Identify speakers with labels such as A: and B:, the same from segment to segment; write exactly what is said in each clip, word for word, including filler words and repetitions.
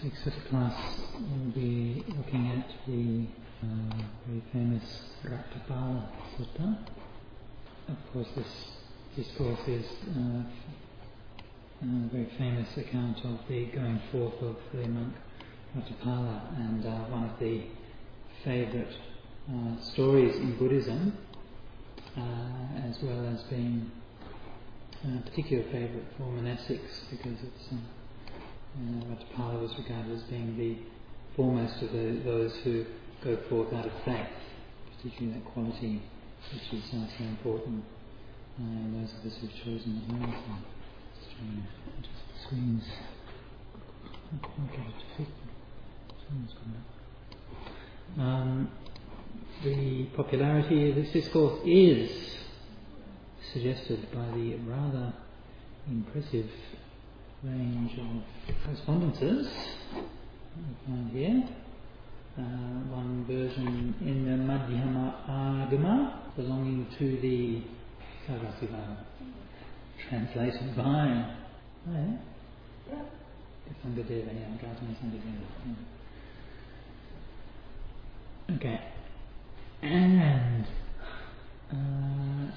A: This week's fifth class will be looking at the uh, very famous Ratthapala Sutta. Of course, this discourse is uh, a very famous account of the going forth of the monk Ratthapala, and uh, one of the favourite uh, stories in Buddhism, uh, as well as being a particular favourite for monastics, because it's uh, uh, Ratthapala was regarded as being the foremost of the, those who go forth out of faith, particularly that quality which is uh, so important uh, in those of us who've chosen the way. So just trying to adjust the screens. I can't quite get it to fit. Someone's gone up. Um, the popularity of this discourse is suggested by the rather impressive range of correspondences we find here. Uh, one version in the Madhyama Agama belonging to the Sarvasivana, translated by Sangadeva. Yeah, Gautama Sangadeva. Okay, and uh,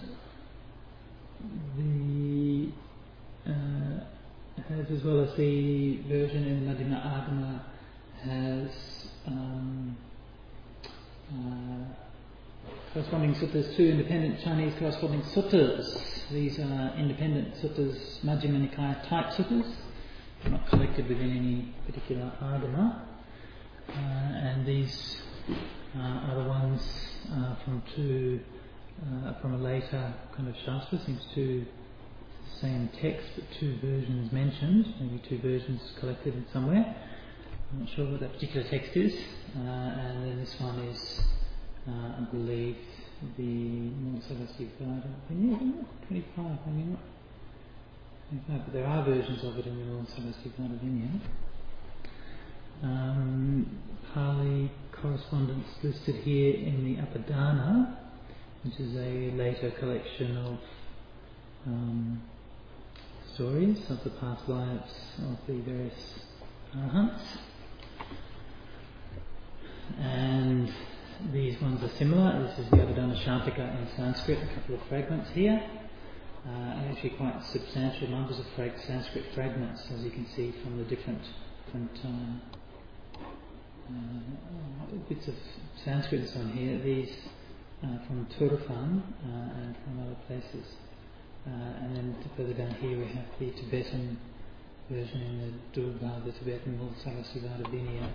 A: the uh, has, as well as the version in Madhyama Agama, has um, uh, corresponding suttas, two independent Chinese corresponding suttas. These are independent suttas, Majjhima Nikaya type suttas, not collected within any particular Agama. Uh, and these uh, are the ones uh, from two, uh, from a later kind of Shastra, seems two same text but two versions mentioned, maybe two versions collected in somewhere. I'm not sure what that particular text is. Uh, and then this one is, uh, I believe, the Mulasarasivada Vinaya, twenty-five, maybe not twenty-five, but there are versions of it in the Mulasarasivada Vinaya. Um, Pali correspondence listed here in the Apadana, which is a later collection of um, stories of the past lives of the various arahants. And these ones are similar. This is the Abhidhamma Shataka in Sanskrit, a couple of fragments here. Uh, and actually quite substantial numbers of frag- Sanskrit fragments, as you can see from the different, different uh, uh, bits of Sanskrit that's on here. These uh, from Turfan uh, and from other places. Uh, and then further down here we have the Tibetan version in the Durga, the Tibetan Mulasarasivada Vinaya.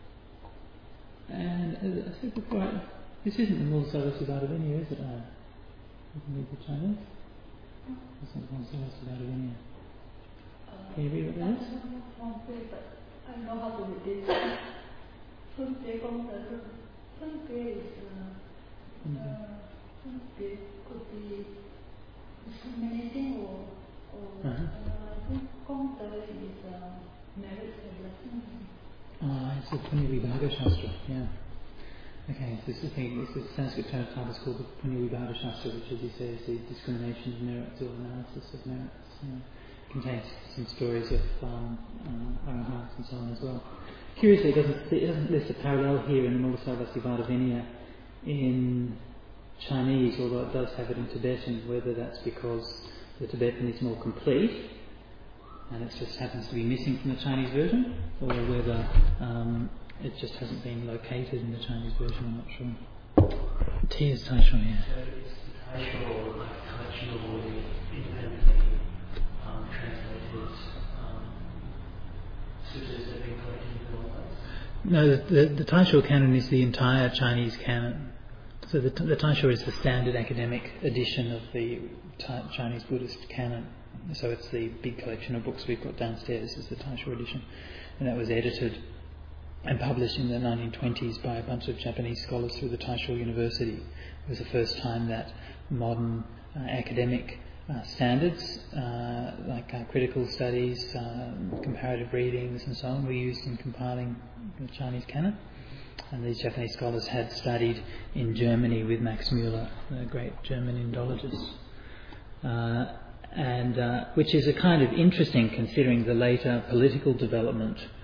A: And as I said before, this isn't the Mulasarasivada Vinaya, is it? Uh, you can read the Chinese? It's not the Mulasarasivada Vinaya. Can you read what that is?
B: I know how to read this. Funpe Gongde. Funpe is uh, Funpe could be discriminating or, or
A: uh-huh.
B: uh, Gongde is uh, merit and blessing.
A: Ah, it's the Punyavibhada Shastra, yeah. Okay, so this is the, this is Sanskrit term is called the Punyavibhada Shastra, which, as you say, is the discrimination of merits or analysis of merits. You know, contains some stories of um, uh, arahants and so on as well. Curiously, it doesn't, it doesn't list a parallel here in the Mulasarasivada Vinaya in Chinese, although it does have it in Tibetan, whether that's because the Tibetan is more complete and it just happens to be missing from the Chinese version, or whether um, it just hasn't been located in the Chinese version, I'm not sure. T is Taisho, yeah.
C: So it's the Taisho, like a collection of all the independently um, translated um, sutras that have been collected in all those?
A: No, the, the, the Taisho canon is the entire Chinese canon. So the, the Taisho is the standard academic edition of the ta- Chinese Buddhist canon. So it's the big collection of books we've got downstairs. This is the Taisho edition, and that was edited and published in the nineteen twenties by a bunch of Japanese scholars through the Taisho University. It was the first time that modern uh, academic uh, standards, uh, like uh, critical studies, uh, comparative readings and so on, were used in compiling the Chinese canon. And these Japanese scholars had studied in Germany with Max Müller, the great German Indologist. Uh, and uh, which is a kind of interesting, considering the later political development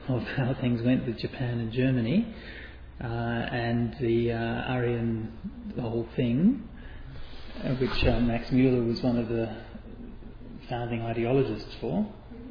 A: of how things went with Japan and Germany, uh, and the uh, Aryan, the whole thing, uh, which uh, Max Muller was one of the founding ideologists for.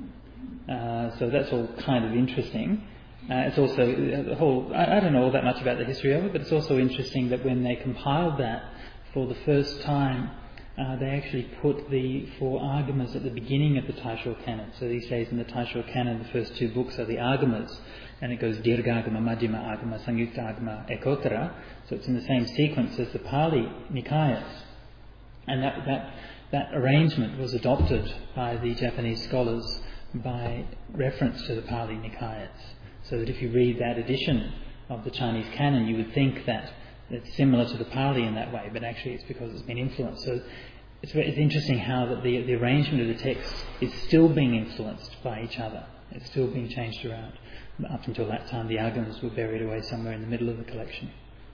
A: Uh, so that's all kind of interesting. Uh, it's also the whole. I, I don't know all that much about the history of it, but it's also interesting that when they compiled that for the first time, uh, they actually put the four agamas at the beginning of the Taisho canon. So these days in the Taisho canon, the first two books are the agamas, and it goes Dirgha Agama, Majjhima Agama, Samyukta Agama, Ekotara. So it's in the same sequence as the Pali Nikayas, and that that that arrangement was adopted by the Japanese scholars by reference to the Pali Nikayas. So that if you read that edition of the Chinese canon, you would think that it's similar to the Pali in that way, but actually it's because it's been influenced. So it's, it's interesting how that the, the arrangement of the text is still being influenced by each other. It's still being changed around. Up until that time, the agamas were buried away somewhere in the middle of the collection.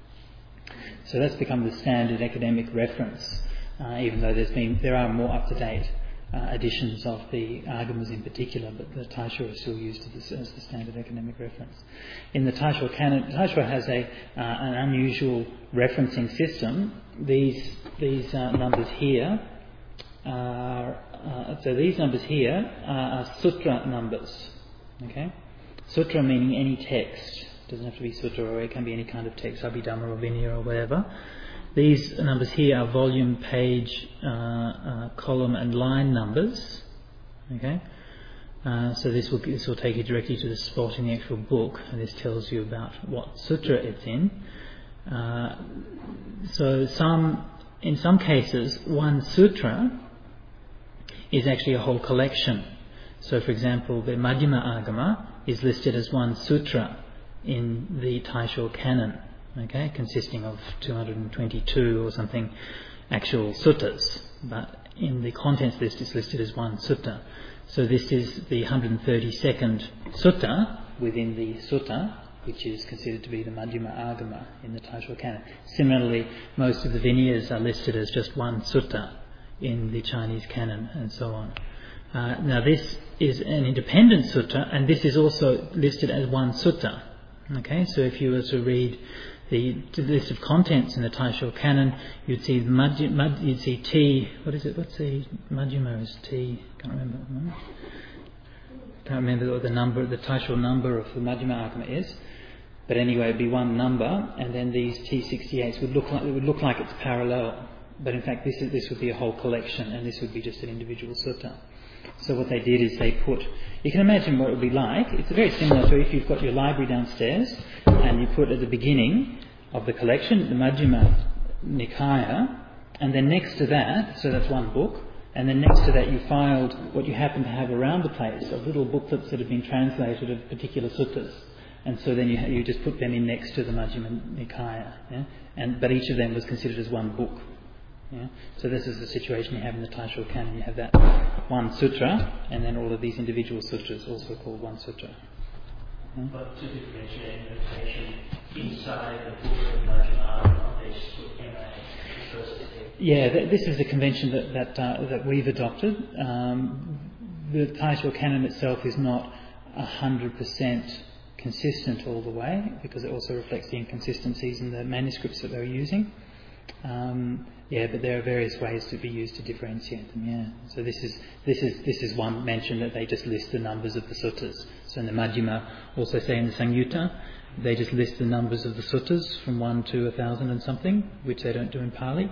A: So that's become the standard academic reference, uh, even though there's been there are more up-to-date Uh, editions of the agamas in particular, but the Taisho is still used as, as the standard academic reference. In the Taisho canon, Taisho has a uh, an unusual referencing system. These these uh, numbers here are uh, so these numbers here are, are sutra numbers. Okay, sutra meaning any text. It doesn't have to be sutra, or it can be any kind of text, Abhidhamma or Vinaya or whatever. These numbers here are volume, page, uh, uh, column and line numbers. Okay, uh, so this will this will take you directly to the spot in the actual book, and this tells you about what sutra it's in. Uh, so some, in some cases, one sutra is actually a whole collection. So, for example, the Majjhima Agama is listed as one sutra in the Taisho canon. Okay, consisting of two hundred twenty-two or something actual suttas, but in the contents list it's listed as one sutta. So this is the one hundred thirty-second sutta within the sutta, which is considered to be the Majjhima Agama in the Taisho canon. Similarly, most of the Vinayas are listed as just one sutta in the Chinese canon, and so on. Uh, now this is an independent sutta, and this is also listed as one sutta. Okay, so if you were to read the list of contents in the Taisho canon, you'd see Majj, Majj, you'd see T. What is it? What's the Majjhima is T? Can't remember. No? Can't remember what the number, the Taisho number of the Majjhima Agama is. But anyway, it'd be one number, and then these T sixty-eights would look like it would look like it's parallel. But in fact, this is, this would be a whole collection, and this would be just an individual sutta. So what they did is they put, you can imagine what it would be like. It's very similar to if you've got your library downstairs and you put at the beginning of the collection the Majjhima Nikaya, and then next to that, so that's one book, and then next to that you filed what you happen to have around the place of little booklets that have been translated of particular suttas. And so then you you just put them in next to the Majjhima Nikaya, yeah? and but each of them was considered as one book. Yeah? So this is the situation you have in the Taisho canon. You have that one sutra, and then all of these individual sutras, also called one sutra. Yeah?
C: But to differentiate notation, inside the book of Majjhima Agama, they just put M A first text.
A: Yeah, th- this is the convention that that, uh, that we've adopted. Um, the Taisho canon itself is not a hundred percent consistent all the way, because it also reflects the inconsistencies in the manuscripts that they're using. Um, yeah, but there are various ways to be used to differentiate them. Yeah, so this is this is this is one mention that they just list the numbers of the suttas. So in the Majjhima, also say in the Samyutta, they just list the numbers of the suttas from one to a thousand and something, which they don't do in Pali.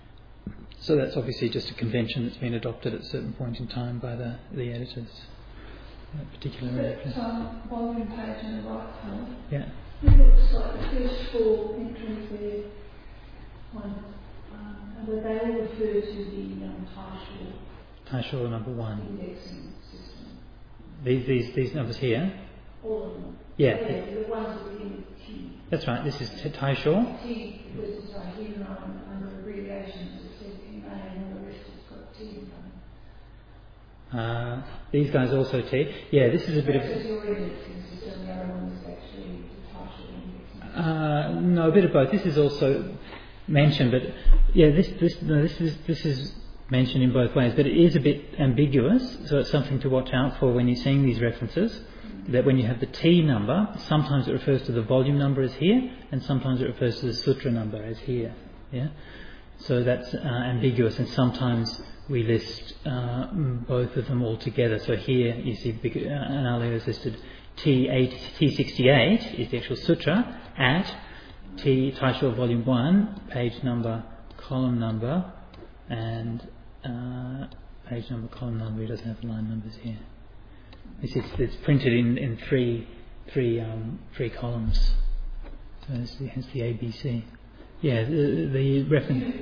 A: So that's obviously just a convention that's been adopted at a certain point in time by the the editors. That particular
B: That um, volume page on the right hand,
A: yeah.
B: it looks like the first four entries there, one, um, and they all refer to the um, Taisho
A: Taisho number one.
B: indexing system.
A: These these these numbers here.
B: All of them.
A: Yeah.
B: Yeah, the ones that begin with T.
A: That's right. This is T- Taisho.
B: T, because it's like here and under abbreviations it says M A, and the rest has got T in front.
A: Uh, these guys also T. Yeah, this is a bit of.
B: That's your indexing system. The other one is actually the Taisho indexing.
A: Uh, no, a bit of both. This is also mentioned, but yeah, this this no, this is this is mentioned in both ways, but it is a bit ambiguous, so it's something to watch out for when you're seeing these references. that when you have the T number, sometimes it refers to the volume number as here, and sometimes it refers to the sutra number as here. Yeah, so that's uh, ambiguous, and sometimes we list uh, both of them all together. So here you see big, uh, Analayo is listed T eight, T sixty-eight is the actual sutra at T Taisho Volume One, page number, column number, and uh, page number, column number. It doesn't have line numbers here. It's, it's, it's printed in, in three three um, three columns. So it's the, hence the A B C. Yeah, the, the reference.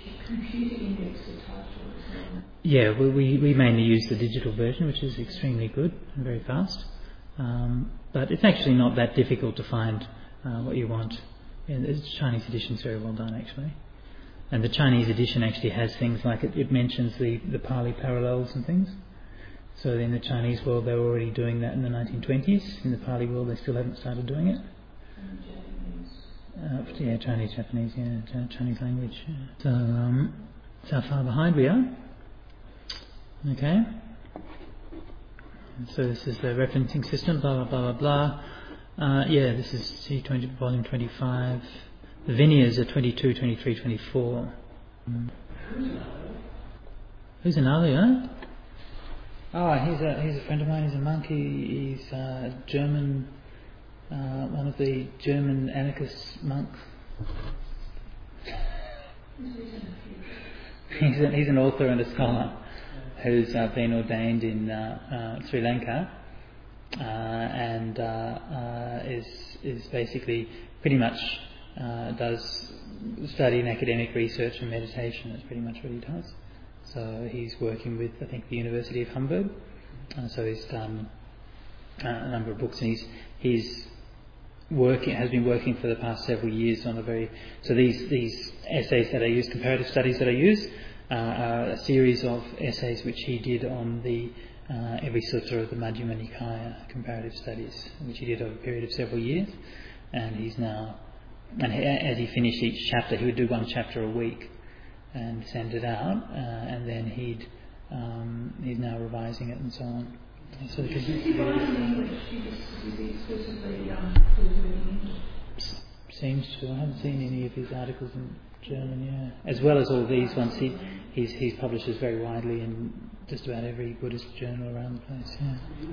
A: Yeah, we, we we mainly use the digital version, which is extremely good and very fast. Um, but it's actually not that difficult to find uh, what you want. And the Chinese edition is very well done, actually. And the Chinese edition actually has things like it, it mentions the, the Pali parallels and things. So in the Chinese world, they were already doing that in the nineteen twenties. In the Pali world, they still haven't started doing it. Uh, yeah, Chinese, Japanese, yeah, Chinese language. Yeah. So um, that's how far behind we are. Okay. So this is the referencing system. Blah blah blah blah blah. Uh, yeah, this is C twenty, volume twenty-five. The Vinayas are twenty-two, twenty-three, twenty-four. Mm. Who's another? Huh? Oh, he's a he's a friend of mine. He's a monk. He, he's uh, German. Uh, one of the German anarchist monks. he's, a, he's an author and a scholar who's uh, been ordained in uh, uh, Sri Lanka uh, and uh, uh, is is basically pretty much uh, does study in academic research and meditation. That's pretty much what he does. So he's working with, I think, the University of Hamburg. Uh, so he's done uh, a number of books, and he's he's working has been working for the past several years on a very so these these essays that I use, comparative studies that I use, uh, are a series of essays which he did on the uh, every sutta of the Majjhima Nikaya, comparative studies, which he did over a period of several years, and he's now and he, as he finished each chapter, he would do one chapter a week and send it out, uh, and then he'd um, he's now revising it and so on. So
B: Does he write in English? Is he exclusively um, English?
A: Seems to. I haven't seen any of his articles in German, yeah. As well as all these ones, he he's, he publishes very widely in just about every Buddhist journal around the place, yeah.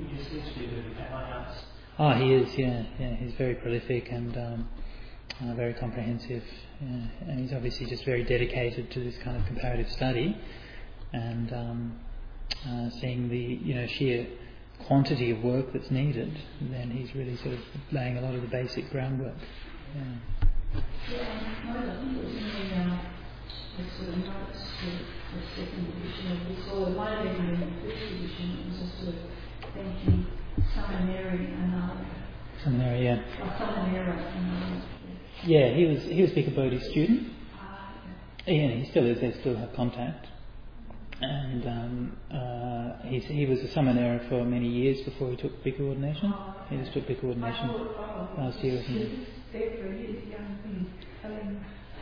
A: Oh, he is, yeah, yeah. He's very prolific and um, uh, very comprehensive, yeah. And he's obviously just very dedicated to this kind of comparative study and um, uh, seeing the, you know, sheer quantity of work that's needed, then he's really sort of laying a lot of the basic groundwork. Yeah.
D: Yeah, I think it was in the, uh, the sort of notes to the second edition of this, or it might have been in the first edition. It was a sort of thanking Samaneri Ananda.
A: Samaneri, yeah.
D: Oh, Samanera Ananda.
A: Yeah, he was he was Bhikkhu Bodhi's student.
D: Ah, okay.
A: Yeah, he still is. They still have contact. And um, uh, he's, he was a Samanera for many years before he took Bhikkhu ordination.
D: Oh,
A: He
D: okay.
A: just took Bhikkhu ordination
D: oh, oh, oh.
A: last year.
D: He was there for years, young thing. Having,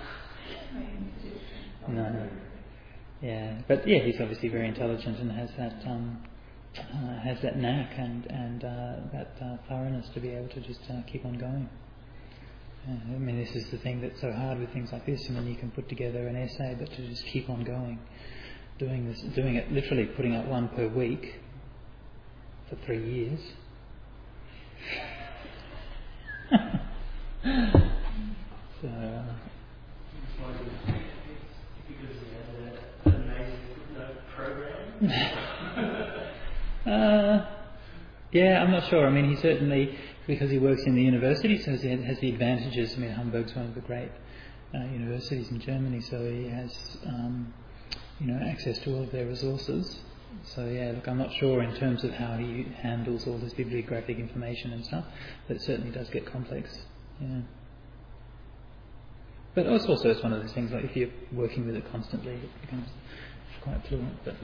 A: No, no. Yeah, but yeah, he's obviously very intelligent and has that um, uh, has that knack and and uh, that uh, thoroughness to be able to just uh, keep on going. Uh, I mean, this is the thing that's so hard with things like this. I mean, you can put together an essay, but to just keep on going. Doing this, doing it, literally putting out one per week for three years. so, uh,
C: because he has an amazing footnote program.
A: uh, yeah, I'm not sure. I mean, he certainly, because he works in the university, so he has the advantages. I mean, Hamburg's one of the great uh, universities in Germany, so he has. Um, you know, access to all of their resources. So yeah, look, I'm not sure in terms of how he handles all this bibliographic information and stuff, but it certainly does get complex. Yeah. But it's also it's one of those things like if you're working with it constantly, it becomes quite fluent. But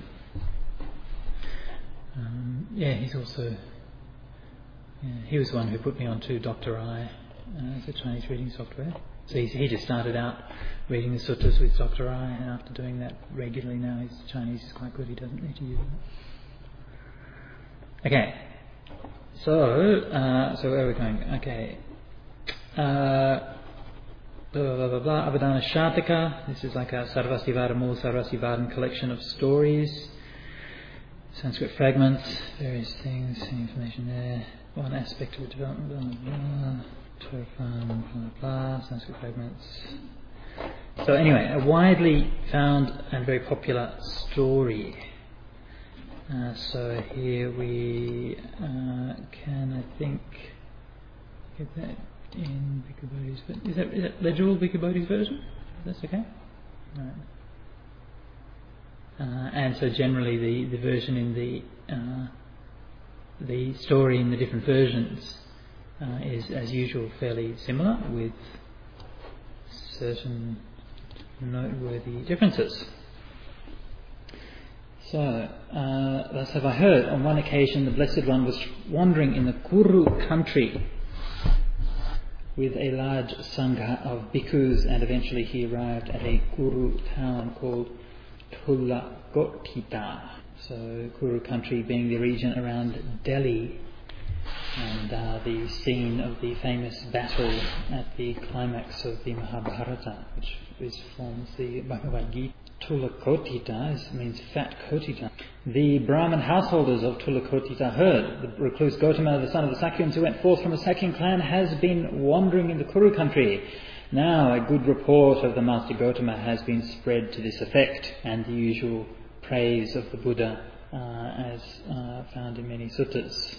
A: um, yeah, he's also yeah, he was the one who put me onto Doctor I uh, as a Chinese reading software. So he's, he just started out reading the suttas with Doctor I, and after doing that regularly now, his Chinese is quite good. He doesn't need to use it. Okay, So, uh, so where are we going? Okay. Uh, blah, blah, blah, blah. Avadana Shataka. This is like a Sarvastivada Mul Sarvastivada collection of stories. Sanskrit fragments, various things, information there. One aspect of the development, blah, blah, blah. Blah, blah, blah. Sanskrit fragments. So anyway, a widely found and very popular story. Uh, so here we uh, can, I think, get that in Bhikkhu Bodhi's. Is that, is that legible, Bhikkhu Bodhi's version? That's okay? Right. Uh, and so generally the, the version in the uh, the story in the different versions uh, is, as usual, fairly similar with certain noteworthy differences. So, uh, thus have I heard, on one occasion the Blessed One was wandering in the Kuru country with a large sangha of bhikkhus, and eventually he arrived at a Kuru town called Tulakotita. So, Kuru country being the region around Delhi, and uh, the scene of the famous battle at the climax of the Mahabharata, which is, forms the Bhagavad Gita. Tulakotita is, means fat Kotita. The Brahmin householders of Tulakotita heard the recluse Gotama, the son of the Sakyans, who went forth from the Sakyan clan, has been wandering in the Kuru country. Now a good report of the Master Gotama has been spread to this effect, and the usual praise of the Buddha uh, as uh, found in many suttas.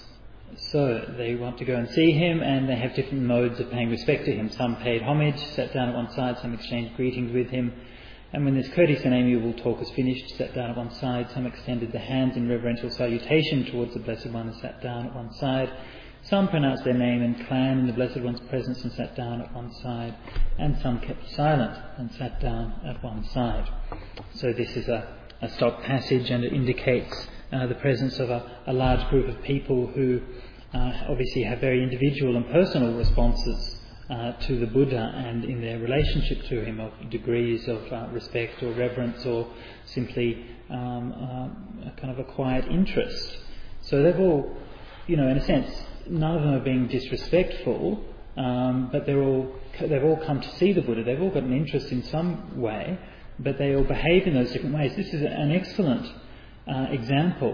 A: So they want to go and see him, and they have different modes of paying respect to him. Some paid homage, sat down at one side, some exchanged greetings with him. And when this courteous and amiable talk was finished, sat down at one side, some extended their hands in reverential salutation towards the Blessed One and sat down at one side. Some pronounced their name and clan in the Blessed One's presence and sat down at one side. And some kept silent and sat down at one side. So this is a, a stock passage, and it indicates uh, the presence of a, a large group of people who uh, obviously have very individual and personal responses Uh, to the Buddha, and in their relationship to him, of degrees of uh, respect or reverence, or simply um, uh, a kind of a quiet interest. So they've all, you know, in a sense, none of them are being disrespectful, um, but they're all they've all come to see the Buddha. They've all got an interest in some way, but they all behave in those different ways. This is an excellent uh, example.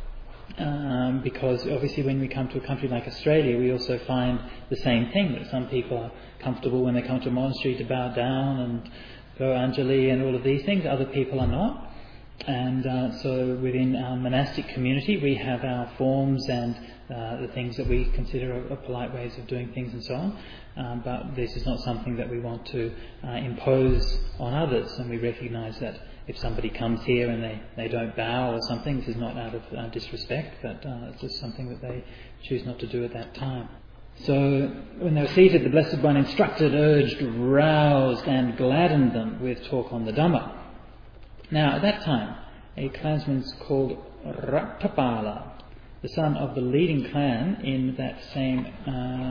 A: Um, because obviously when we come to a country like Australia, we also find the same thing, that some people are comfortable when they come to a monastery to bow down and go Anjali and all of these things. Other people are not. And uh, so within our monastic community we have our forms and uh, the things that we consider are, are polite ways of doing things and so on. Um, but this is not something that we want to uh, impose on others, and we recognise that if somebody comes here and they, they don't bow or something, this is not out of uh, disrespect, but uh, it's just something that they choose not to do at that time. So when they were seated, the Blessed One instructed, urged, roused and gladdened them with talk on the Dhamma. Now at that time, a clansman called Rattapala, the son of the leading clan in that same uh,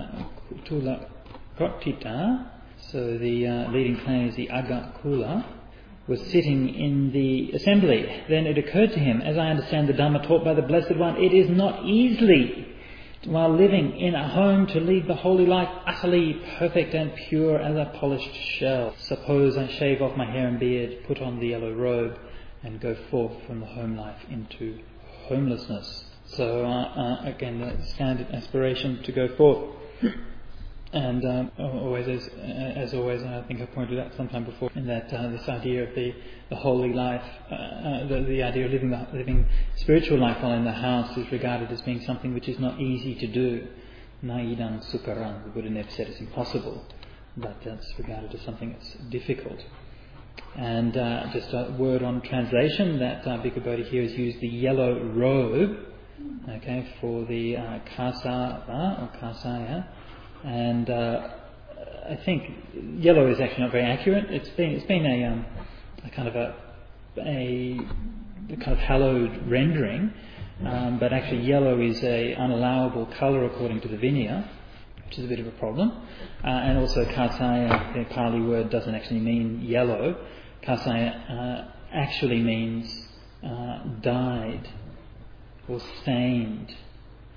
A: Tulakotita, so the uh, leading clan is the Aga Kula, was sitting in the assembly. Then it occurred to him, as I understand the Dhamma taught by the Blessed One, it is not easily, while living in a home, to lead the holy life utterly perfect and pure as a polished shell. Suppose I shave off my hair and beard, put on the yellow robe, and go forth from the home life into homelessness. So uh, uh, again, the standard aspiration to go forth. And um, always, as, as always, and I think I pointed out sometime before, in that uh, this idea of the, the holy life, uh, uh, the, the idea of living the, living spiritual life while in the house is regarded as being something which is not easy to do. Naidam sukaram, the Buddha never said it's impossible, but that's regarded as something that's difficult. And uh, just a word on translation, that uh, Bhikkhu Bodhi here has used the yellow robe, okay, for the uh, kasava or kasaya. And uh, I think yellow is actually not very accurate. It's been it's been a, um, a kind of a, a a kind of hallowed rendering, um, but actually yellow is a unallowable colour according to the Vinaya, which is a bit of a problem. Uh, and also kasaya, the Pali word, doesn't actually mean yellow. Kasaya uh, actually means uh, dyed or stained.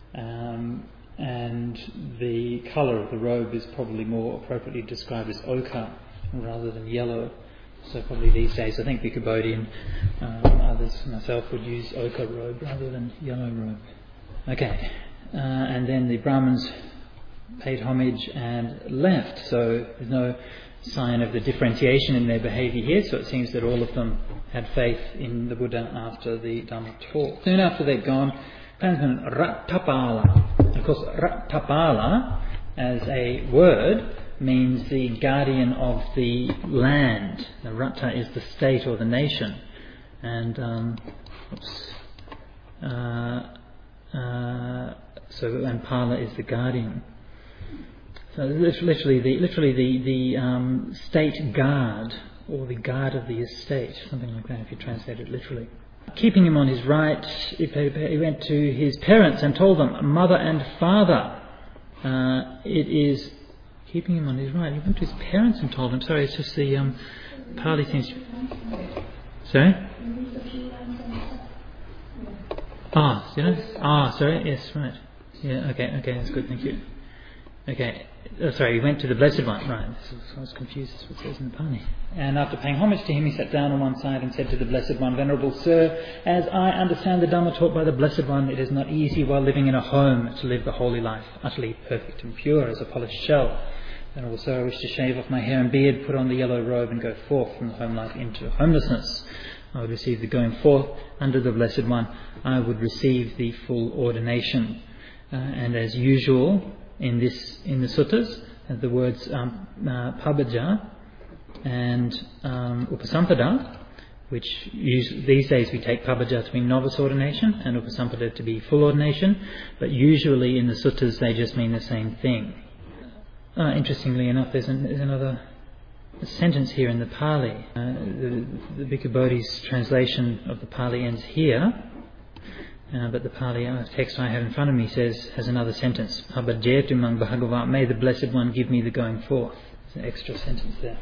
A: Um, and the colour of the robe is probably more appropriately described as ochre rather than yellow. So probably these days, I think Bhikkhu um, others, myself, would use ochre robe rather than yellow robe. Okay, uh, and then the Brahmins paid homage and left. So there's no sign of the differentiation in their behaviour here. So it seems that all of them had faith in the Buddha after the Dhamma talk. Soon after they'd gone, clansman Rattapala. Of course, Rattapala as a word means the guardian of the land. The Ratta is the state or the nation, and um, oops, uh, uh, so and Pala is the guardian. So literally, the literally the the um, state guard or the guard of the estate, something like that, if you translate it literally. Keeping him on his right, he went to his parents and told them, "Mother and father." Uh, it is. Keeping him on his right. He went to his parents and told him. Sorry, it's just the um, Pali seems. Sorry. Ah, you know. Ah, sorry. Yes, right. Yeah. Okay. Okay. That's good. Thank you. Okay. Oh, sorry. He went to the Blessed One. Right. I was confused. That's what it says in the Pali. And after paying homage to him, he sat down on one side and said to the Blessed One, "Venerable Sir, as I understand the Dhamma taught by the Blessed One, it is not easy while living in a home to live the holy life, utterly perfect and pure as a polished shell. And also I wish to shave off my hair and beard, put on the yellow robe and go forth from the home life into homelessness. I would receive the going forth under the Blessed One. I would receive the full ordination." Uh, and as usual in this in the suttas, uh, the words um, uh, Pabbaja and um, Upasampada, which usually, these days we take Pabbaja to mean novice ordination and Upasampada to be full ordination, but usually in the suttas they just mean the same thing. Uh, interestingly enough, there's, an, there's another sentence here in the Pali. Uh, the, the Bhikkhu Bodhi's translation of the Pali ends here, uh, but the Pali uh, text I have in front of me says has another sentence. Pabbajetumang Bhagava, may the Blessed One give me the going forth. There's an extra sentence there.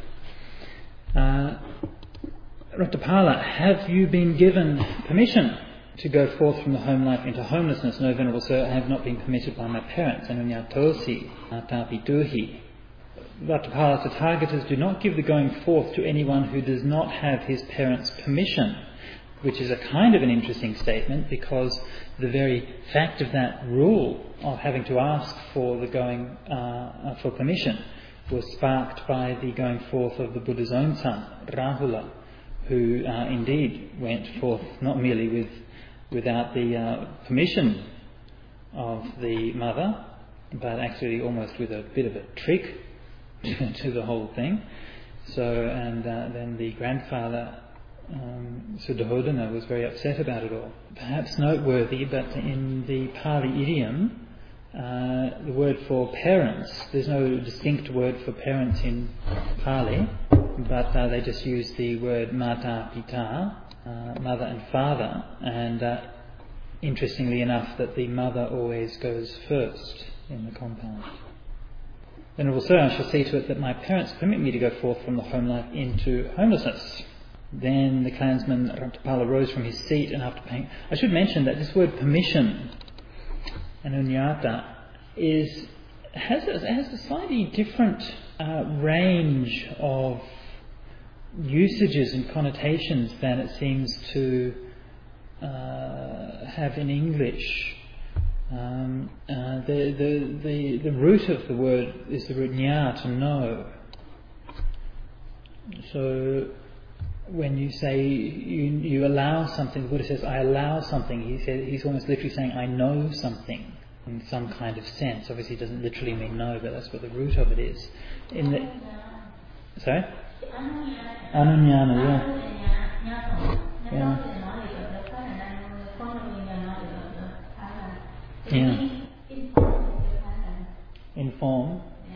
A: Uh, Rattapala, have you been given permission to go forth from the home life into homelessness? "No, Venerable Sir, I have not been permitted by my parents." Anunyatosi, atapituhi. Rattapala, the Tathagatas do not give the going forth to anyone who does not have his parents' permission, which is a kind of an interesting statement, because the very fact of that rule of having to ask for the going uh, for permission was sparked by the going forth of the Buddha's own son, Rahula, who uh, indeed went forth not merely with without the uh, permission of the mother, but actually almost with a bit of a trick to the whole thing. So, and uh, then the grandfather, um, Suddhodana, was very upset about it all. Perhaps noteworthy, but in the Pali idiom, uh, the word for parents, there's no distinct word for parents in Pali, but uh, they just use the word mata pita, Uh, mother and father, and uh, interestingly enough that the mother always goes first in the compound. Venerable Sir, I shall see to it that my parents permit me to go forth from the home life into homelessness. Then the clansman Rattapala rose from his seat, and after paying... I should mention that this word permission, anunyata, is has a, has a slightly different uh, range of usages and connotations than it seems to uh, have in English. Um, uh, the, the the the root of the word is the root nya, to know. So when you say you you allow something, the Buddha says, "I allow something." He says he's almost literally saying, "I know something," in some kind of sense. Obviously, it doesn't literally mean know, but that's what the root of it is. In the sorry. Anunyana, yeah. Yeah. Yeah. Inform.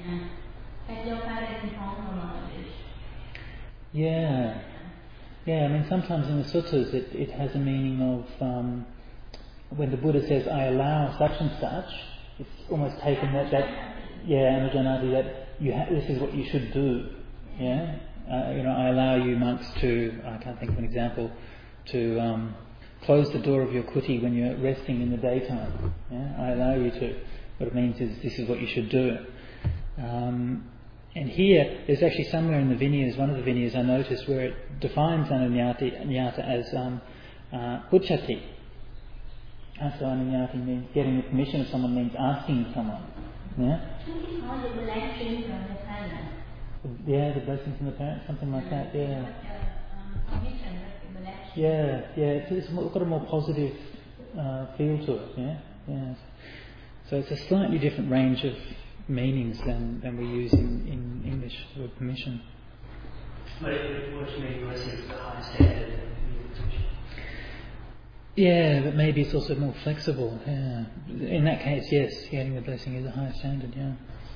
A: Yeah. Yeah, I mean sometimes in the suttas it, it has a meaning of um, when the Buddha says, "I allow such and such," it's almost taken that, that yeah, anujanati, that you ha- this is what you should do. Yeah? Uh, you know, I allow you monks to, I can't think of an example, to um, close the door of your kuti when you're resting in the daytime. Yeah? I allow you to. What it means is this is what you should do. Um, and here, there's actually somewhere in the Vinyas, one of the Vinyas I noticed, where it defines anunyati nyata as um, uh, uchati. So anunyati means getting the permission of someone, means asking someone. Yeah? Yeah, the blessings from the parents, something like that, yeah. Yeah, yeah, it's, it's got a more positive uh, feel to it, yeah, yeah. So it's a slightly different range of meanings than, than we use in, in English for permission.
C: But it, what you mean, blessing is the high standard and permission.
A: Yeah, but maybe it's also more flexible, yeah. In that case, yes, getting the blessing is a higher standard, yeah.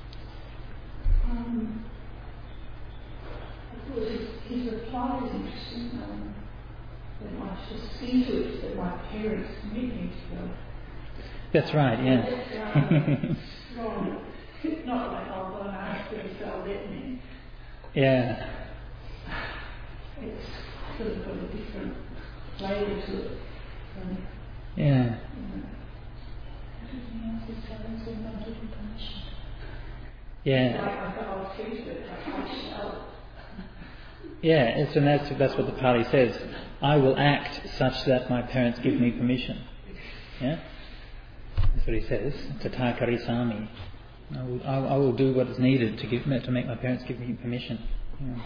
B: Um, of course, his, his reply is interesting. Um, that I just see to it that my parents permit me to go.
A: That's right, yeah.
B: That's strong. It's not like I'll go and ask them if they'll let me.
A: Yeah.
B: It's sort of got a different flavour to it. Um,
A: Yeah.
B: Everything else is telling us about giving permission.
A: Yeah.
B: Like I thought I was treated it like I shall.
A: Yeah, it's, and that's, that's what the Pali says. I will act such that my parents give me permission. Yeah? That's what he says. Tata karisami. I will, I, I will do what is needed to give to make my parents give me permission. Yeah.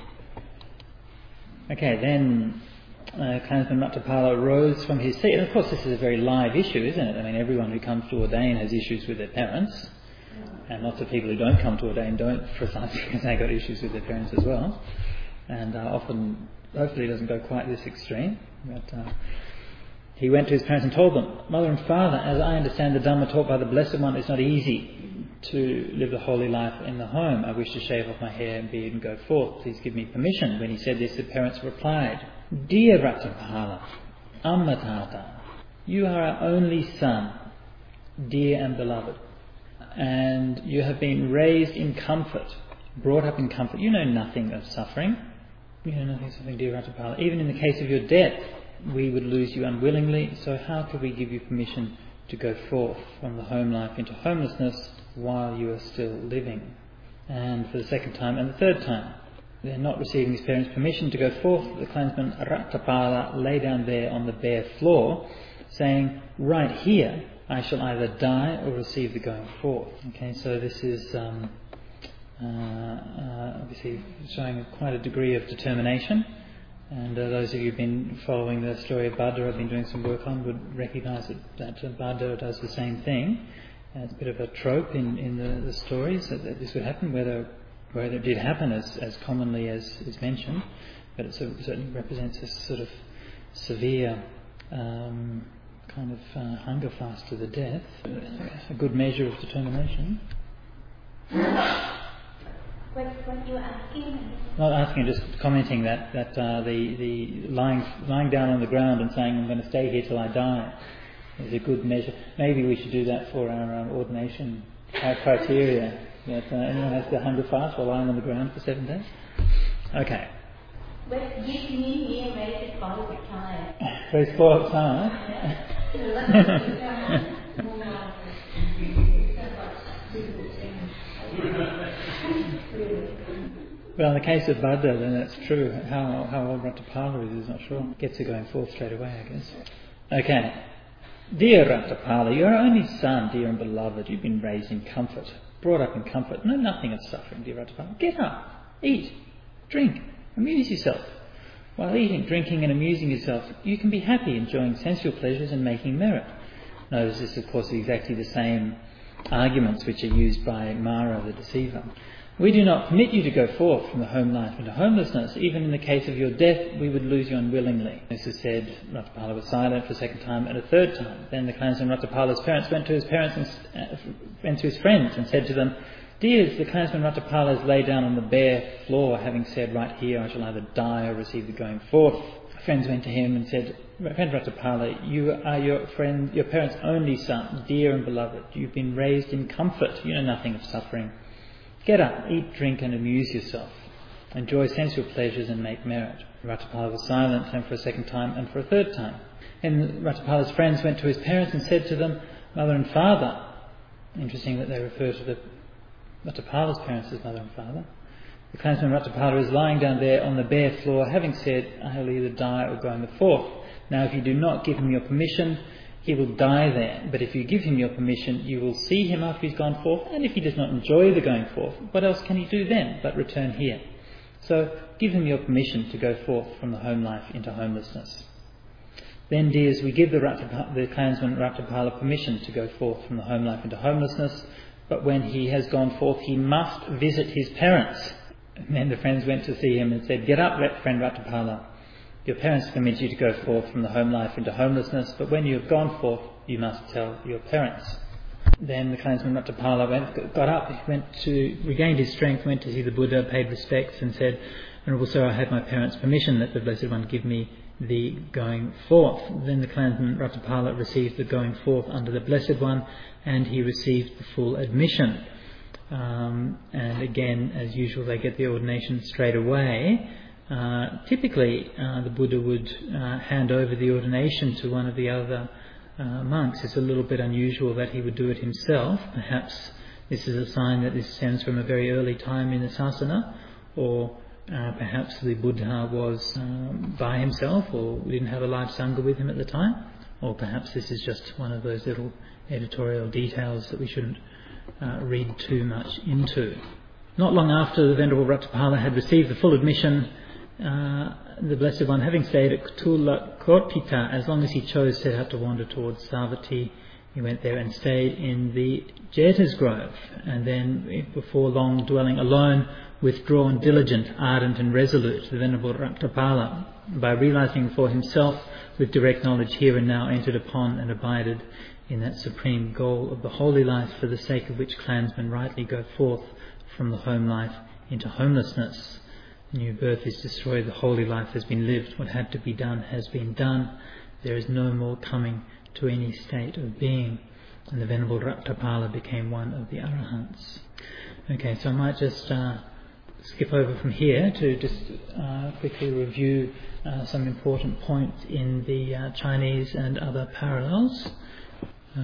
A: Okay, then uh, Clansman Rattapala rose from his seat. And of course this is a very live issue, isn't it? I mean, everyone who comes to ordain has issues with their parents. And lots of people who don't come to ordain don't, precisely because they got issues with their parents as well. And uh, often, hopefully it doesn't go quite this extreme. But uh, he went to his parents and told them, Mother and Father, as I understand the Dhamma taught by the Blessed One, it's not easy to live the holy life in the home. I wish to shave off my hair and beard and go forth. Please give me permission. When he said this, the parents replied, Dear Rattapala, Ammatata, you are our only son, dear and beloved, and you have been raised in comfort, brought up in comfort. You know nothing of suffering. You know nothing of suffering, dear Rattapala. Even in the case of your death, we would lose you unwillingly, so how could we give you permission to go forth from the home life into homelessness while you are still living? And for the second time and the third time, they're not receiving his parents' permission to go forth. The clansman Rattapala lay down there on the bare floor, saying, right here I shall either die or receive the going forth. Okay, so this is um, uh, uh, obviously showing quite a degree of determination. And uh, those of you who've been following the story of Bhadra, I've been doing some work on, would recognise that, that uh, Bhadra does the same thing. Uh, it's a bit of a trope in, in the, the stories that, that this would happen, whether whether it did happen as, as commonly as is mentioned, but it certainly represents a sort of severe um, kind of uh, hunger fast to the death, a good measure of determination.
D: What, what you were asking?
A: Not asking, just commenting that that uh, the the lying lying down on the ground and saying I'm going to stay here till I die is a good measure. Maybe we should do that for our um, ordination our criteria. That uh, anyone has to hunger fast while lying on the ground for seven days. Okay.
D: But give me here very spoiled time.
A: Very spoiled time. Well, in the case of Bhadra, then that's true. How how old Rattapala is, is not sure. Gets her going forth straight away, I guess. Okay. Dear Rattapala, you are our only son, dear and beloved. You've been raised in comfort, brought up in comfort. Know nothing of suffering, dear Rattapala. Get up, eat, drink, amuse yourself. While eating, drinking and amusing yourself, you can be happy, enjoying sensual pleasures and making merit. Notice this, of course, is exactly the same arguments which are used by Mara the deceiver. We do not permit you to go forth from the home life into homelessness. Even in the case of your death, we would lose you unwillingly. This is said, Rattapala was silent for a second time and a third time. Then the clansman Rattapala's parents went to his parents and uh, went to his friends and said to them, Dears, the clansman Rattapala has laid down on the bare floor, having said, right here I shall either die or receive the going forth. Friends went to him and said, Friend Rattapala, you are your friend, your parents' only son, dear and beloved. You've been raised in comfort. You know nothing of suffering. Get up, eat, drink and amuse yourself. Enjoy sensual pleasures and make merit. Rattapala was silent and for a second time and for a third time. And Ratapala's friends went to his parents and said to them, "Mother and father." Interesting that they refer to the Ratapala's parents as mother and father. "The clansman Ratapala is lying down there on the bare floor, having said, 'I will either die or go in the forth.' Now if you do not give him your permission, he will die there. But if you give him your permission, you will see him after he's gone forth, and if he does not enjoy the going forth, what else can he do then but return here? So give him your permission to go forth from the home life into homelessness." Then, dears, we give the, Ratapa, the clansman Ratapala permission to go forth from the home life into homelessness, but when he has gone forth, he must visit his parents. And then the friends went to see him and said, "Get up, friend Ratapala. Your parents permit you to go forth from the home life into homelessness, but when you have gone forth, you must tell your parents." Then the clansman Ratapala went, got up, he went to, regained his strength, went to see the Buddha, paid respects and said, "Venerable Sir, I have my parents' permission that the Blessed One give me the going forth." Then the clansman Ratapala received the going forth under the Blessed One, and he received the full admission. Um, and again, as usual, they get the ordination straight away. Uh, typically, uh, the Buddha would uh, hand over the ordination to one of the other uh, monks. It's a little bit unusual that he would do it himself. Perhaps this is a sign that this stems from a very early time in the sasana, or uh, perhaps the Buddha was um, by himself, or didn't have a large sangha with him at the time, or perhaps this is just one of those little editorial details that we shouldn't uh, read too much into. Not long after the Venerable Ratapala had received the full admission, Uh, the Blessed One, having stayed at Tulakotpita, as long as he chose, set out to wander towards Savatthi. He went there and stayed in the Jeta's Grove, and then, before long, dwelling alone, withdrawn, diligent, ardent and resolute, the Venerable Ratapala, by realizing for himself with direct knowledge here and now, entered upon and abided in that supreme goal of the holy life, for the sake of which clansmen rightly go forth from the home life into homelessness. New birth is destroyed, the holy life has been lived, what had to be done has been done, there is no more coming to any state of being. And the Venerable Ratapala became one of the Arahants. Okay, so I might just uh, skip over from here to just uh, quickly review uh, some important points in the uh, Chinese and other parallels. Uh,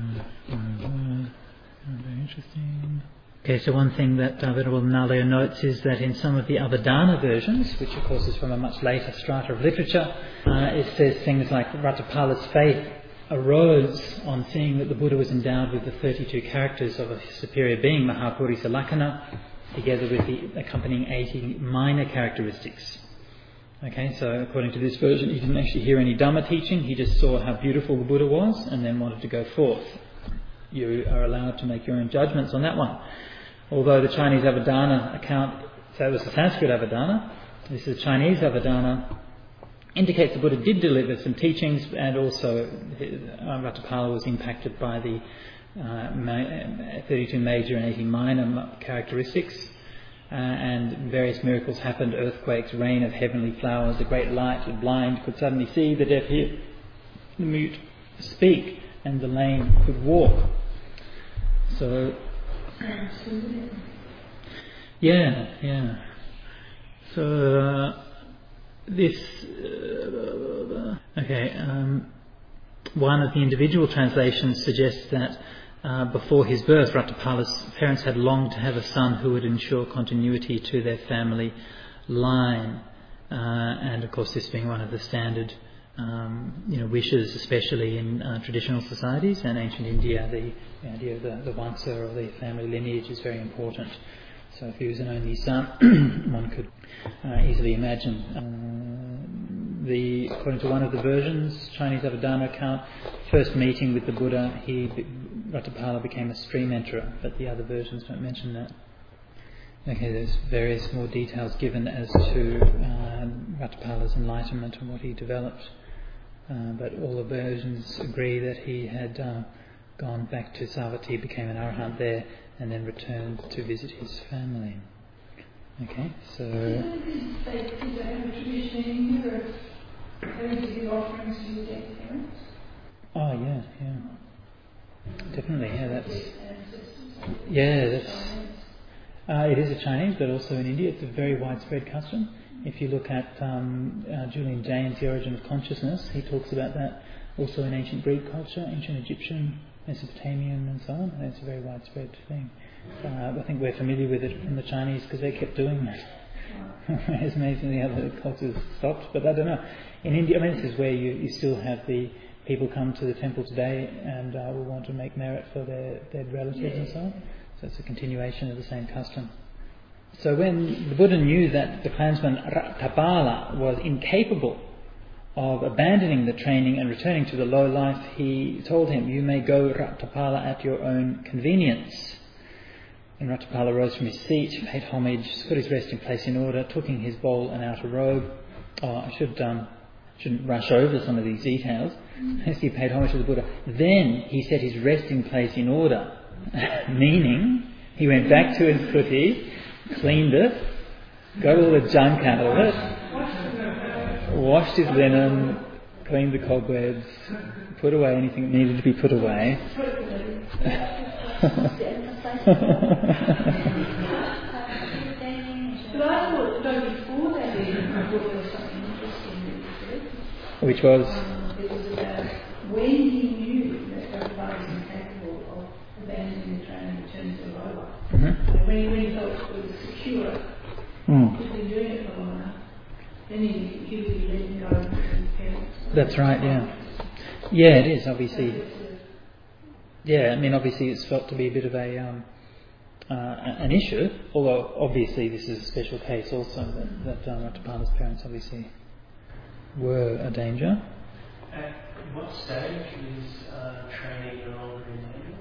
A: uh, very interesting. Okay, so one thing that uh, Venerable Nalaya notes is that in some of the Avadana versions, which of course is from a much later strata of literature, uh, it says things like Ratapala's faith arose on seeing that the Buddha was endowed with the thirty-two characters of a superior being, Mahapurisa Lakkhana, together with the accompanying eighty minor characteristics. Okay, so according to this version, he didn't actually hear any Dhamma teaching, he just saw how beautiful the Buddha was and then wanted to go forth. You are allowed to make your own judgments on that one. Although the Chinese Avadana account, so it was the Sanskrit Avadana, this is the Chinese Avadana, indicates the Buddha did deliver some teachings, and also uh, Ratapala was impacted by the uh, ma- thirty-two major and eighty minor characteristics, uh, and various miracles happened, earthquakes, rain of heavenly flowers, the great light, the blind could suddenly see, the deaf hear, the mute speak, and the lame could walk. So, yeah, yeah. So, uh, this, uh, okay, um, one of the individual translations suggests that uh, before his birth, Ratapala's parents had longed to have a son who would ensure continuity to their family line. Uh, and of course, this being one of the standard Um, you know, wishes, especially in uh, traditional societies, and ancient India, the, the idea of the, the Vamsa or the family lineage is very important. So if he was an only son, one could uh, easily imagine. Uh, the according to one of the versions, Chinese Avadana account, first meeting with the Buddha, he Ratapala became a stream enterer, but the other versions don't mention that. Okay, there's various more details given as to uh, Ratapala's enlightenment and what he developed. Uh, but all the versions agree that he had uh, gone back to Savatthi, became an Arahant there, and then returned to visit his family. Okay, so... Oh, yeah, yeah. Definitely, yeah, that's... Yeah, that's... Uh, it is a Chinese, but also in India it's a very widespread custom. If you look at um, uh, Julian Jaynes' The Origin of Consciousness, he talks about that also in ancient Greek culture, ancient Egyptian, Mesopotamian and so on. And it's a very widespread thing. Uh, I think we're familiar with it from the Chinese because they kept doing that. Whereas amazingly other cultures stopped. But I don't know. In India, I mean, this is where you, you still have the people come to the temple today and uh, will want to make merit for their dead relatives and so on. So it's a continuation of the same custom. So when the Buddha knew that the clansman Ratthapala was incapable of abandoning the training and returning to the low life, he told him, "You may go, Ratthapala, at your own convenience." And Ratthapala rose from his seat, paid homage, put his resting place in order, took in his bowl and outer robe. Oh, I should, um, shouldn't rush over some of these details. As he paid homage to the Buddha, then he set his resting place in order, meaning he went back to his kuti, cleaned it, got all the junk out of it, washed his linen, cleaned the cobwebs, put away anything that needed to be put away.
B: But I thought though before that there was something interesting that he said.
A: Which was?
B: Um, it was about when he knew that everybody was incapable of abandoning the training and returning to the low life.
A: Mm-hmm.
B: When, he, when he felt it was secure,
A: Mm.
B: he's been doing it for long enough, then he, he would be letting go of his parents.
A: That's right, yeah. Yeah, it is, obviously. Yeah, I mean, obviously it's felt to be a bit of a um, uh, an issue, although obviously this is a special case also that, that um, Ratthapala's parents obviously were a danger.
C: At what stage is uh, training no longer in danger?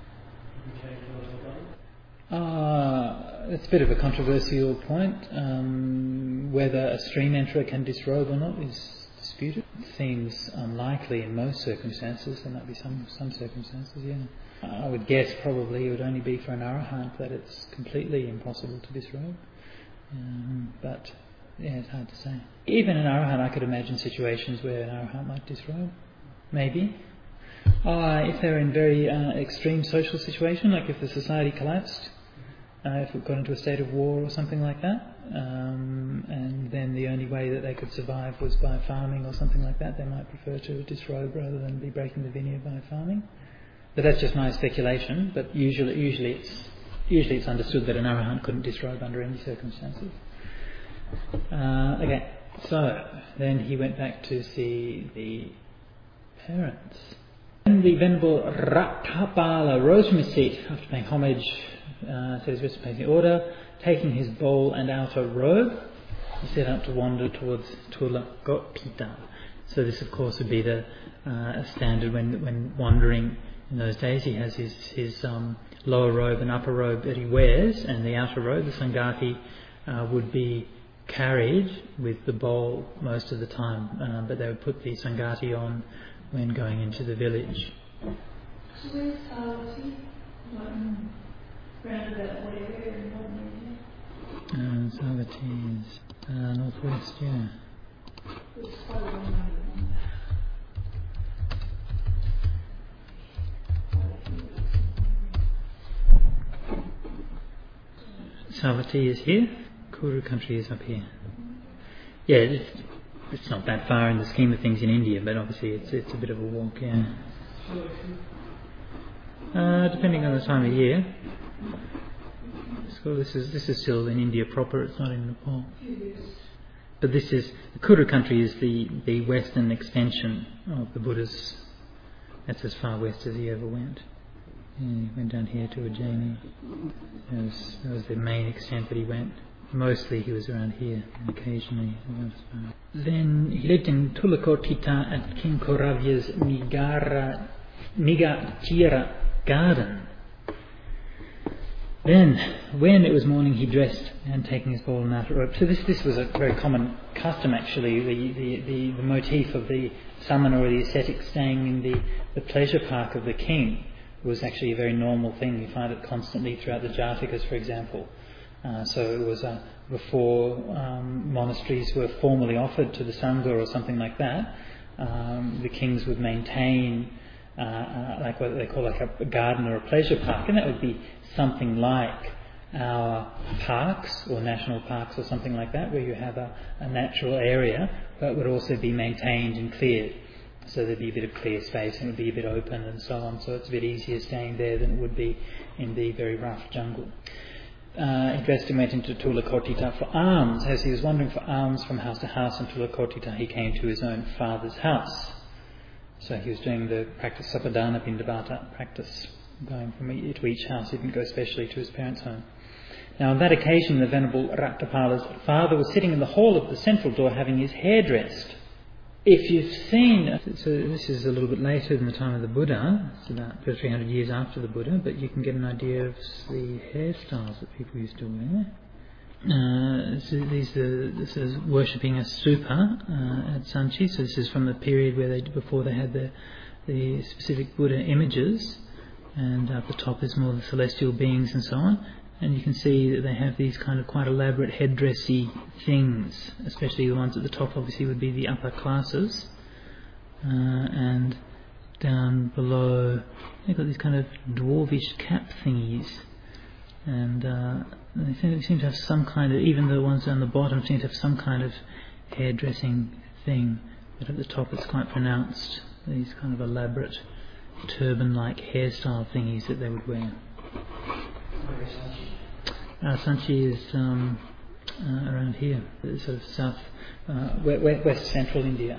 A: Uh, it's a bit of a controversial point. Um, whether a stream enterer can disrobe or not is disputed. It seems unlikely in most circumstances. There might be some, some circumstances, yeah. I would guess probably it would only be for an arahant that it's completely impossible to disrobe. Um, but, yeah, it's hard to say. Even an arahant, I could imagine situations where an arahant might disrobe. Maybe. Uh, if they're in very uh, extreme social situation, like if the society collapsed, uh, if it got into a state of war or something like that, um, and then the only way that they could survive was by farming or something like that, they might prefer to disrobe rather than be breaking the vinaya by farming. But that's just my speculation. But usually, usually it's usually it's understood that an arahant couldn't disrobe under any circumstances. Uh, okay, so then he went back to see the parents. And the Venerable Ratthapala rose from his seat after paying homage, uh, set his resting place in order, taking his bowl and outer robe, he set out to wander towards Tulakotthita. So this, of course, would be the uh, standard when when wandering in those days. He has his his um, lower robe and upper robe that he wears, and the outer robe, the Sangati, uh, would be carried with the bowl most of the time, uh, but they would put the Sangati on when going into the village.
B: So where's Savatthi? Um, round about what area in Northern India?
A: Uh, Savatthi is uh, northwest, yeah.
B: It's quite a long way.
A: Savatthi is here, Kuru country is up here. Yeah, it's, it's not that far in the scheme of things in India, but obviously it's it's a bit of a walk, yeah. Uh, depending on the time of year. So this is this is still in India proper, it's not in Nepal. But this is, the Kuru country is the, the western extension of the Buddha's. That's as far west as he ever went. Yeah, he went down here to Ujjaini. That was, that was the main extent that he went. Mostly he was around here, and occasionally around as far. Then he lived in Tulakotthita at King Kauravya's Nigara, Nigachira garden. Then, when it was morning, he dressed and taking his bowl and outer robe. So this this was a very common custom, actually. The the, the, the motif of the samana or the ascetic staying in the, the pleasure park of the king was actually a very normal thing. You find it constantly throughout the Jatakas, for example. Uh, so it was uh, before um, monasteries were formally offered to the Sangha or something like that, um, the kings would maintain uh, uh, like what they call like a, a garden or a pleasure park, and that would be something like our parks or national parks or something like that, where you have a, a natural area but would also be maintained and cleared. So there'd be a bit of clear space and it would be a bit open and so on. So it's a bit easier staying there than it would be in the very rough jungle. Uh, he dressed and went into Tulakotita for alms. As he was wandering for alms from house to house in Tulakotita, he came to his own father's house. So he was doing the practice, Sapadana Pindabata practice, going from each, to each house. He didn't go specially to his parents' home. Now on that occasion, the Venerable Rattapala's father was sitting in the hall of the central door having his hair dressed. If you've seen, so this is a little bit later than the time of the Buddha, it's about two or three hundred years after the Buddha, but you can get an idea of the hairstyles that people used to wear. Uh, so these are, this is worshipping a stupa uh, at Sanchi, so this is from the period where they, before they had the, the specific Buddha images, and at the top is more the celestial beings and so on. And you can see that they have these kind of quite elaborate headdressy things, especially the ones at the top obviously would be the upper classes. Uh, and down below, they've got these kind of dwarvish cap thingies. And uh, they, seem, they seem to have some kind of, even the ones down the bottom seem to have some kind of hairdressing thing. But at the top it's quite pronounced, these kind of elaborate turban-like hairstyle thingies that they would wear. Uh, Sanchi is um, uh, around here, sort of south, uh, west, west central India.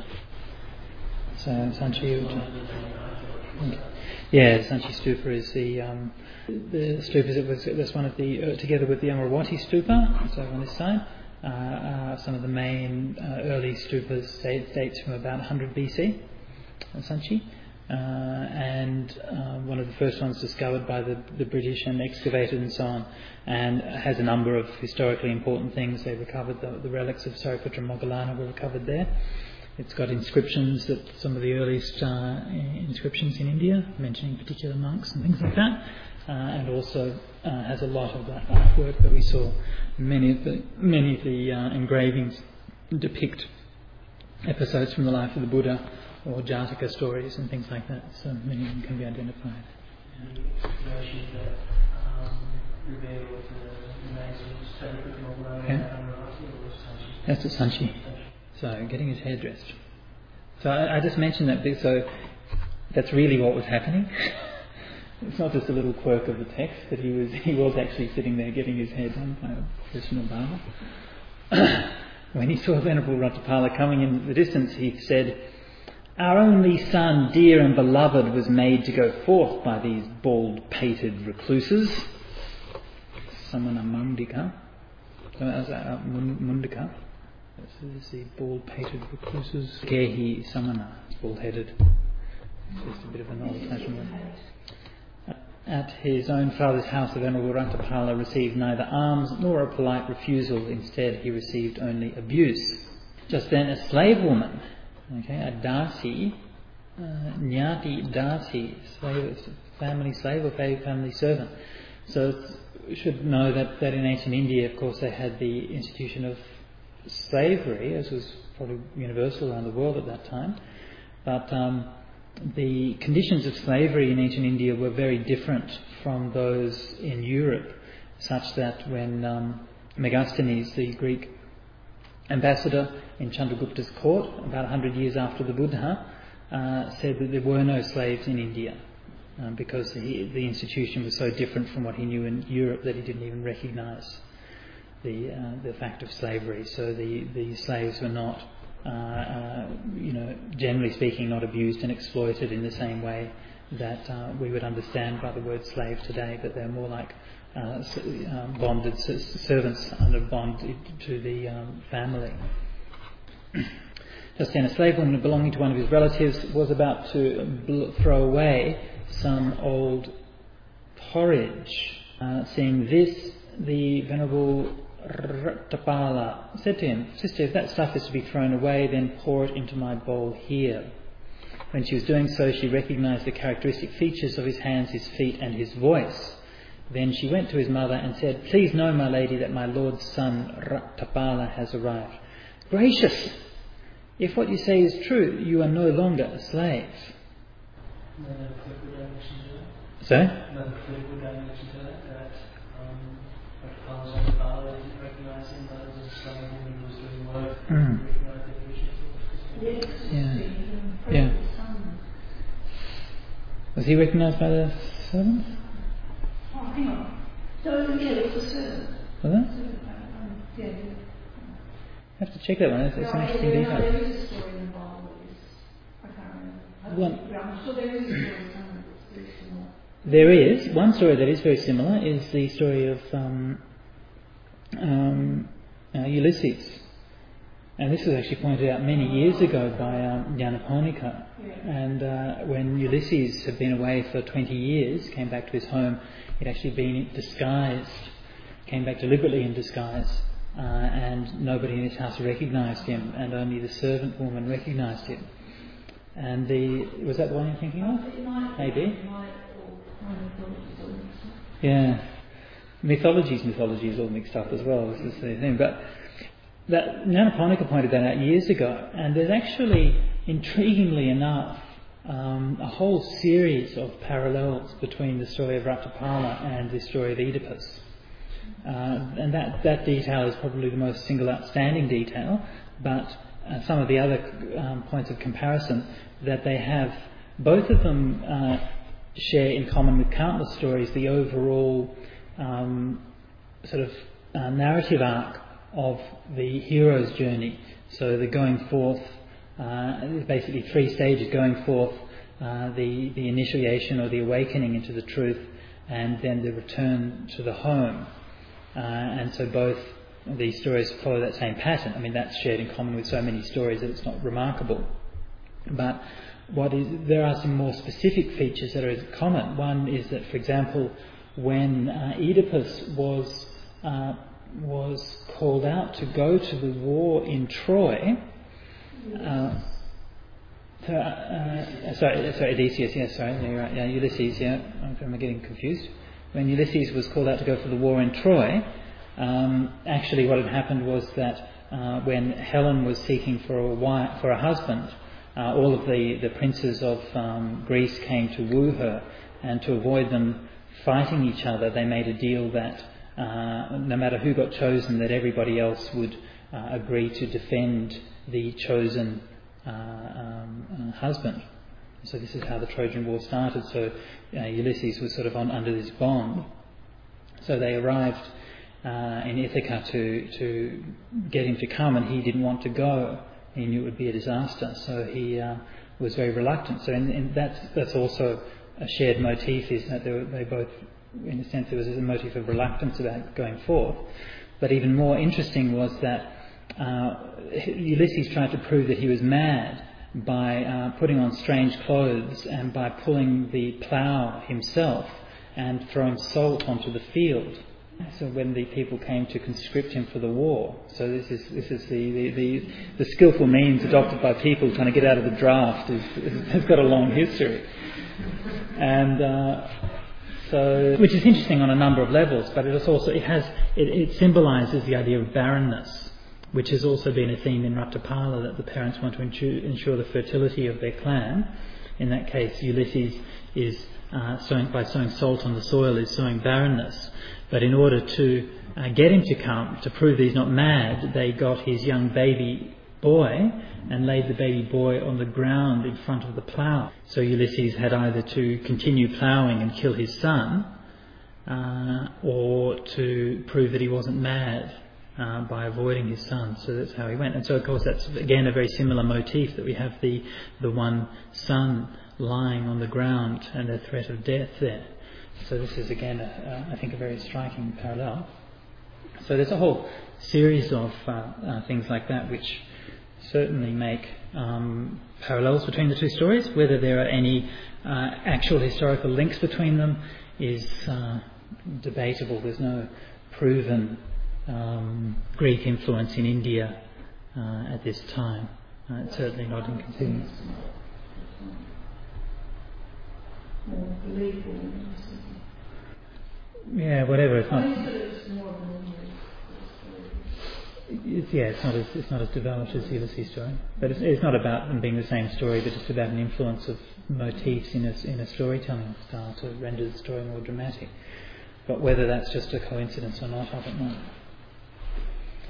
A: So Sanchi, would, yeah, Sanchi Stupa is the um, the stupas. It was that's one of the uh, together with the Amaravati Stupa. So on this side, uh, uh, some of the main uh, early stupas date, dates from about one hundred B C. Sanchi. Uh, and uh, one of the first ones discovered by the, the British and excavated and so on, and has a number of historically important things. They recovered the, the relics of Sariputra Moggallana were recovered there. It's got inscriptions, that some of the earliest uh, inscriptions in India, mentioning particular monks and things like that, uh, and also uh, has a lot of that artwork that we saw. Many of the many of the uh, engravings depict episodes from the life of the Buddha, or Jataka stories and things like that, so many of them can be identified.
C: And the explorations that um, reveal the remains of Sariputra Moggallana and Amaravati, or Sanchi?
A: That's at Sanchi. So, getting his hair dressed. So I, I just mentioned that because so that's really what was happening. It's not just a little quirk of the text, that he was he was actually sitting there getting his hair done by a professional barber. When he saw Venerable Rattapala coming in the distance, he said, "Our only son, dear and beloved, was made to go forth by these bald-pated recluses." Samana Mundika. So as a Mundika. This is the bald-pated recluses. Kehi Samana, bald-headed. It's just a bit of an old-fashioned one. At his own father's house, the Venerable Rattapala received neither alms nor a polite refusal. Instead, he received only abuse. Just then, a slave woman, okay, a dasi, uh, nyati dasi, slave, family slave or family servant. So we should know that, that in ancient India, of course, they had the institution of slavery, as was probably universal around the world at that time. But um, the conditions of slavery in ancient India were very different from those in Europe, such that when um, Megasthenes, the Greek ambassador in Chandragupta's court, about one hundred years after the Buddha, uh, said that there were no slaves in India, um, because he, the institution was so different from what he knew in Europe that he didn't even recognise the uh, the fact of slavery. So the, the slaves were not, uh, uh, you know, generally speaking, not abused and exploited in the same way that uh, we would understand by the word slave today, but they're more like uh, um, bonded servants under bond to the um, family. Just then, a slave woman belonging to one of his relatives was about to bl- throw away some old porridge. Uh, seeing this, the Venerable Rattapala said to him, "Sister, if that stuff is to be thrown away, then pour it into my bowl here." When she was doing so, she recognised the characteristic features of his hands, his feet and his voice. Then she went to his mother and said, "Please know, my lady, that my lord's son Rattapala has arrived." "Gracious! If what you say is true, you are no longer a slave." So?
C: Another political dimension to that, that um, Rattapala's own father recognising that as a slave woman who was doing work,
A: Mm.
C: recognising who she was.
A: Yeah. Yeah. Was he recognised by the servants?
B: Oh, hang on. So, yeah, it was a servant.
A: Was it?
B: Um, yeah, yeah.
A: I have to check that one. It's, it's an
B: No,
A: interesting
B: there,
A: detail.
B: no, there is a story in the Bible that is, I can't remember. I
A: One-
B: yeah, I'm sure there is a story somewhere that's very similar.
A: There is one story that is very similar. Is the story of um, um, uh, Ulysses, and this was actually pointed out many years ago by um, Nyanaponika.
B: Yeah.
A: And uh, when Ulysses had been away for twenty years, came back to his home, he'd actually been disguised, came back deliberately in disguise, uh, and nobody in his house recognised him, and only the servant woman recognised him. And the was that the one you're thinking of?
B: It might,
A: Maybe.
B: it might, or kind of mythologies all mixed up.
A: Yeah, mythologies, mythologies all mixed up as well. This is the thing, but that Nyanaponika pointed that out years ago, and there's actually, intriguingly enough, um, a whole series of parallels between the story of Ratapala and the story of Oedipus. Uh, and that, that detail is probably the most single outstanding detail, but uh, some of the other um, points of comparison that they have, both of them uh, share in common with countless stories the overall um, sort of uh, narrative arc of the hero's journey. So the going forth, uh, basically three stages: going forth, uh, the, the initiation or the awakening into the truth, and then the return to the home. Uh, and so both these stories follow that same pattern. I mean, that's shared in common with so many stories that it's not remarkable. But what is, there are some more specific features that are common. One is that, for example, when uh, Oedipus was uh, was called out to go to the war in Troy, uh, so, uh, sorry, sorry, Odysseus, yes, sorry, yeah, you're right, yeah, Ulysses, yeah, I'm getting confused. When Ulysses was called out to go for the war in Troy, um, actually what had happened was that uh, when Helen was seeking for a wife, for a husband, uh, all of the, the princes of um, Greece came to woo her, and to avoid them fighting each other, they made a deal that uh, no matter who got chosen, that everybody else would uh, agree to defend the chosen uh, um, uh, husband. So this is how the Trojan War started. So uh, Ulysses was sort of on under this bond. So they arrived uh, in Ithaca to to get him to come, and he didn't want to go. He knew it would be a disaster, so he uh, was very reluctant. So in, in that's that's also a shared motif, is that they, were, they both, in a sense, there was a motif of reluctance about going forth. But even more interesting was that uh, Ulysses tried to prove that he was mad by uh, putting on strange clothes and by pulling the plough himself and throwing salt onto the field. So when the people came to conscript him for the war, so this is this is the the, the, the skillful means adopted by people trying to get out of the draft is, is, has got a long history, and uh, so which is interesting on a number of levels. But it is also it has it, it symbolises the idea of barrenness, which has also been a theme in Ratapala, that the parents want to ensure, ensure the fertility of their clan. In that case, Ulysses is uh, sowing, by sowing salt on the soil, is sowing barrenness. But in order to uh, get him to come, to prove that he's not mad, they got his young baby boy and laid the baby boy on the ground in front of the plough. So Ulysses had either to continue ploughing and kill his son, uh, or to prove that he wasn't mad uh, by avoiding his son. So that's how he went. And so, of course, that's again a very similar motif, that we have the the one son lying on the ground and the threat of death there. So this is again, a, a, I think, a very striking parallel. So there's a whole series of uh, uh, things like that which certainly make um, parallels between the two stories. Whether there are any uh, actual historical links between them is uh, debatable. There's no proven um, Greek influence in India uh, at this time. Uh, it's certainly not inconceivable.
B: More believable.
A: Yeah, whatever. It's
B: I
A: not.
B: think that it's more of an ordinary story.
A: It's, yeah, it's not as it's not as developed as the Ulysses story, but it's, it's not about them being the same story, but just about an influence of motifs in a in a storytelling style to render the story more dramatic. But whether that's just a coincidence or not, I don't know.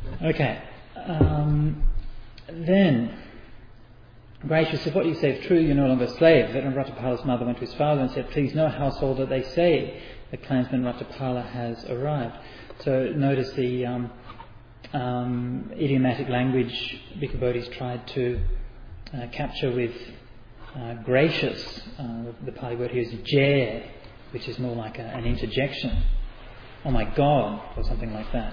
A: Okay. Um, then, gracious, if what you say is true, you're no longer a slave. Then Ratapala's mother went to his father and said, please, no householder, they say the clansman Ratapala has arrived. So notice the um, um, idiomatic language Bhikkhu Bodhi's tried to uh, capture with uh, gracious. Uh, the Pali word here is jay, which is more like a, an interjection. Oh my God, or something like that.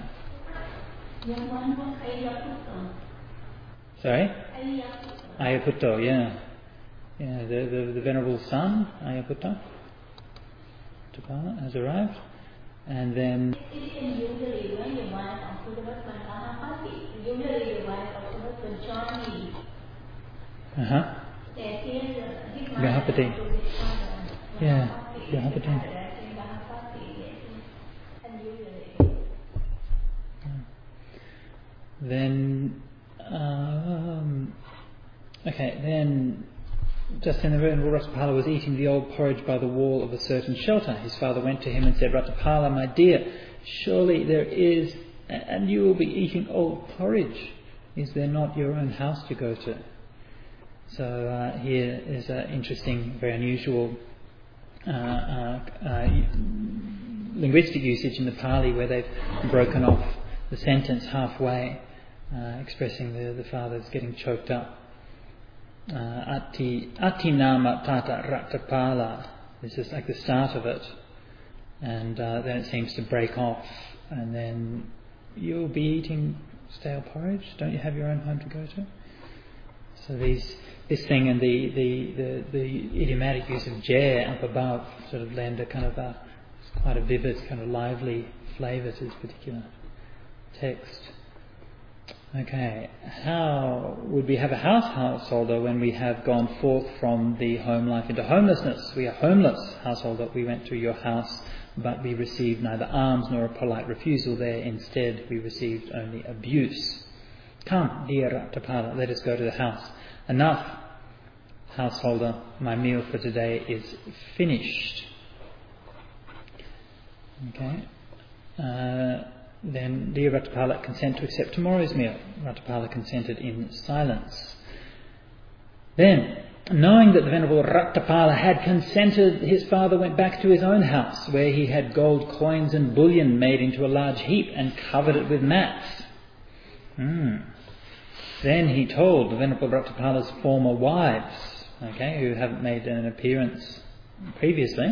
A: Sorry? Ayaputto, yeah. Yeah, the, the, the venerable son, Ayaputto, Ratapala, has arrived. And then... Uh-huh. Gahapati. Yeah, Gahapati. Then, um, okay, then, just then the Venerable Ratapala was eating the old porridge by the wall of a certain shelter. His father went to him and said, Ratapala, my dear, surely there is, and you will be eating old porridge. Is there not your own house to go to? So uh, here is an interesting, very unusual uh, uh, uh, linguistic usage in the Pali where they've broken off the sentence halfway, uh, expressing the, the father's getting choked up. Uh, ati ati nama tata Ratapala. This is like the start of it, and uh, then it seems to break off, and then you'll be eating stale porridge. Don't you have your own home to go to? So these this thing and the the, the, the idiomatic use of jay up above sort of lend a kind of a quite a vivid, kind of lively flavour to this particular text. Okay, how would we have a house householder when we have gone forth from the home life into homelessness? We are homeless householder. We went to your house, but we received neither alms nor a polite refusal there. Instead, we received only abuse. Come, dear Ratapala, let us go to the house. Enough, householder, my meal for today is finished. Okay. Uh, Then dear Ratapala, consent to accept tomorrow's meal. Ratapala consented in silence. Then, knowing that the Venerable Ratapala had consented, his father went back to his own house, where he had gold coins and bullion made into a large heap and covered it with mats. Hmm. Then he told the Venerable Ratapala's former wives, okay, who haven't made an appearance previously,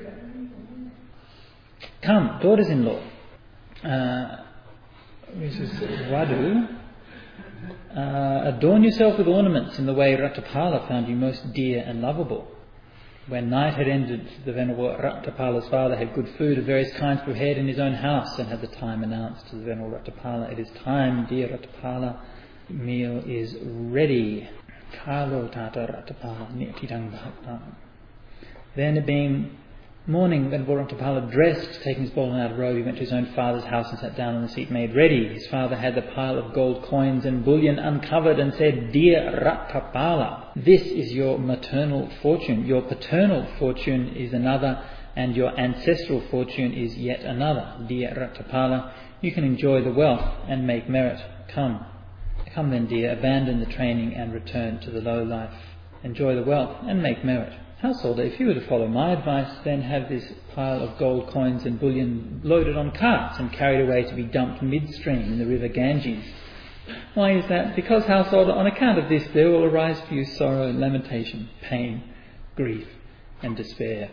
A: come, daughters-in-law, Uh, this is Radu. Uh, adorn yourself with ornaments in the way Ratapala found you most dear and lovable. When night had ended, the Venerable Ratapala's father had good food of various kinds prepared in his own house and had the time announced to the Venerable Ratapala. It is time, dear Ratapala, meal is ready. Kalo tata Ratapala nitidang bhaktam. Then it being morning, Venerable Ratapala dressed, taking his ball and outer robe, he went to his own father's house and sat down on the seat made ready. His father had the pile of gold coins and bullion uncovered and said, Dear Ratapala, this is your maternal fortune. Your paternal fortune is another, and your ancestral fortune is yet another. Dear Ratapala, you can enjoy the wealth and make merit. Come. Come then, dear, abandon the training and return to the low life. Enjoy the wealth and make merit. Householder, if you were to follow my advice, then have this pile of gold coins and bullion loaded on carts and carried away to be dumped midstream in the river Ganges. Why is that? Because, householder, on account of this there will arise for you sorrow, lamentation, pain, grief and despair.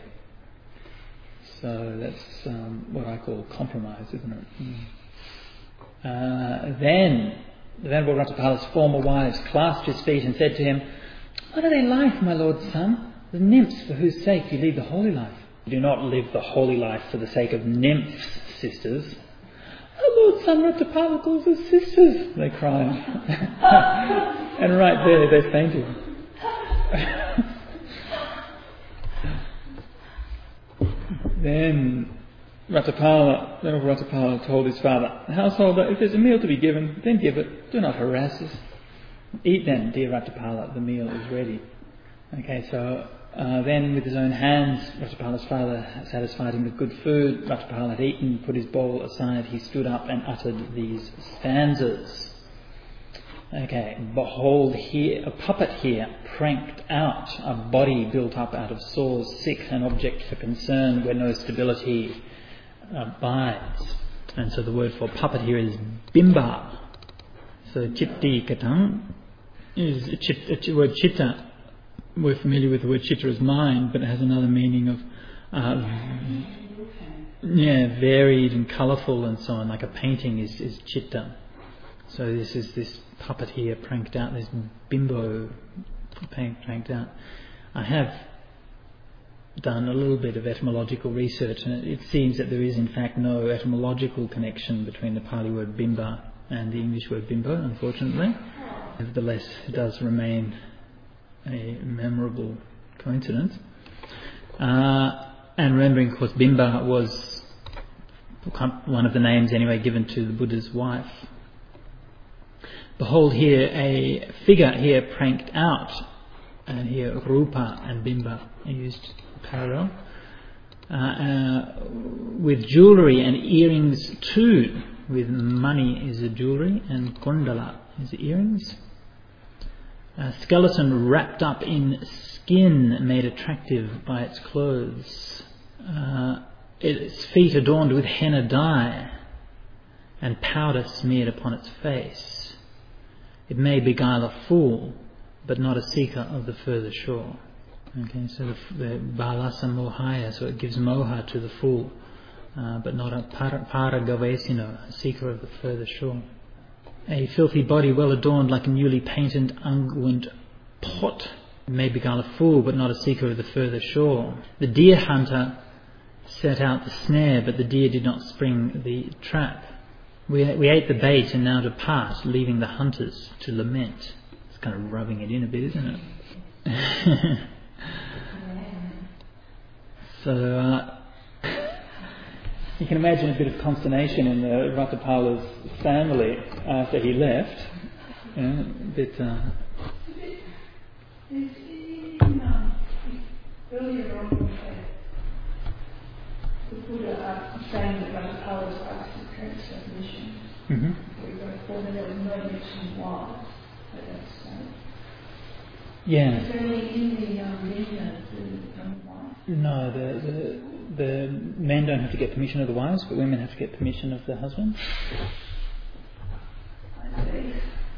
A: So that's um, what I call compromise, isn't it? Mm. Uh, then the Venerable Ratapala's former wives clasped his feet and said to him, What are they like, my lord's son? The nymphs for whose sake you lead the holy life. You do not live the holy life for the sake of nymphs, sisters. Our Lord Son Ratapala calls us sisters, they cried. And right there they fainted. Then Ratapala, Venerable Ratapala told his father, Householder, if there's a meal to be given, then give it. Do not harass us. Eat then, dear Ratapala, the meal is ready. Okay, so Uh, then, with his own hands, Ratapala's father satisfied him with good food. Ratapala had eaten, put his bowl aside, he stood up and uttered these stanzas. Okay, behold here, a puppet here, pranked out, a body built up out of sores, sick, an object for concern where no stability abides. And so the word for puppet here is bimba. So chitti katang is a chit, a word chitta. We're familiar with the word chitta as mind, but it has another meaning of uh, yeah, varied and colourful and so on. Like a painting is, is chitta. So this is this puppet here pranked out, this bimbo pranked out. I have done a little bit of etymological research, and it seems that there is in fact no etymological connection between the Pali word bimba and the English word bimbo, unfortunately. Nevertheless, it does remain a memorable coincidence. Uh, and remembering, of course, bimba was one of the names anyway given to the Buddha's wife. Behold here a figure here pranked out, and here rupa and bimba are used parallel, uh, uh, with jewellery and earrings too, with money is a jewellery and kondala is the earrings. A skeleton wrapped up in skin made attractive by its clothes, uh, its feet adorned with henna dye and powder smeared upon its face. It may beguile a fool, but not a seeker of the further shore. Okay, so the, the balasa mohaya, so it gives moha to the fool, uh, but not a para, paragavesino, a seeker of the further shore. A filthy body well adorned like a newly painted unguent pot. It may beguile a fool, but not a seeker of the further shore. The deer hunter set out the snare, but the deer did not spring the trap. We, we ate the bait and now depart, leaving the hunters to lament. It's kind of rubbing it in a bit, isn't it? So uh, you can imagine a bit of consternation in the Ratapala's family after he left. You know, a bit. Uh,
B: Earlier on, the Buddha uh, saying that Ratapala was asked to transfer mission.
A: mm-hmm.
B: We were informed that there was no mention why at that stage.
A: Yeah.
B: Is there any in the um, Linda the um, why?
A: No, the, the the men don't have to get permission of the wives, but women have to get permission of the husband.
B: I see.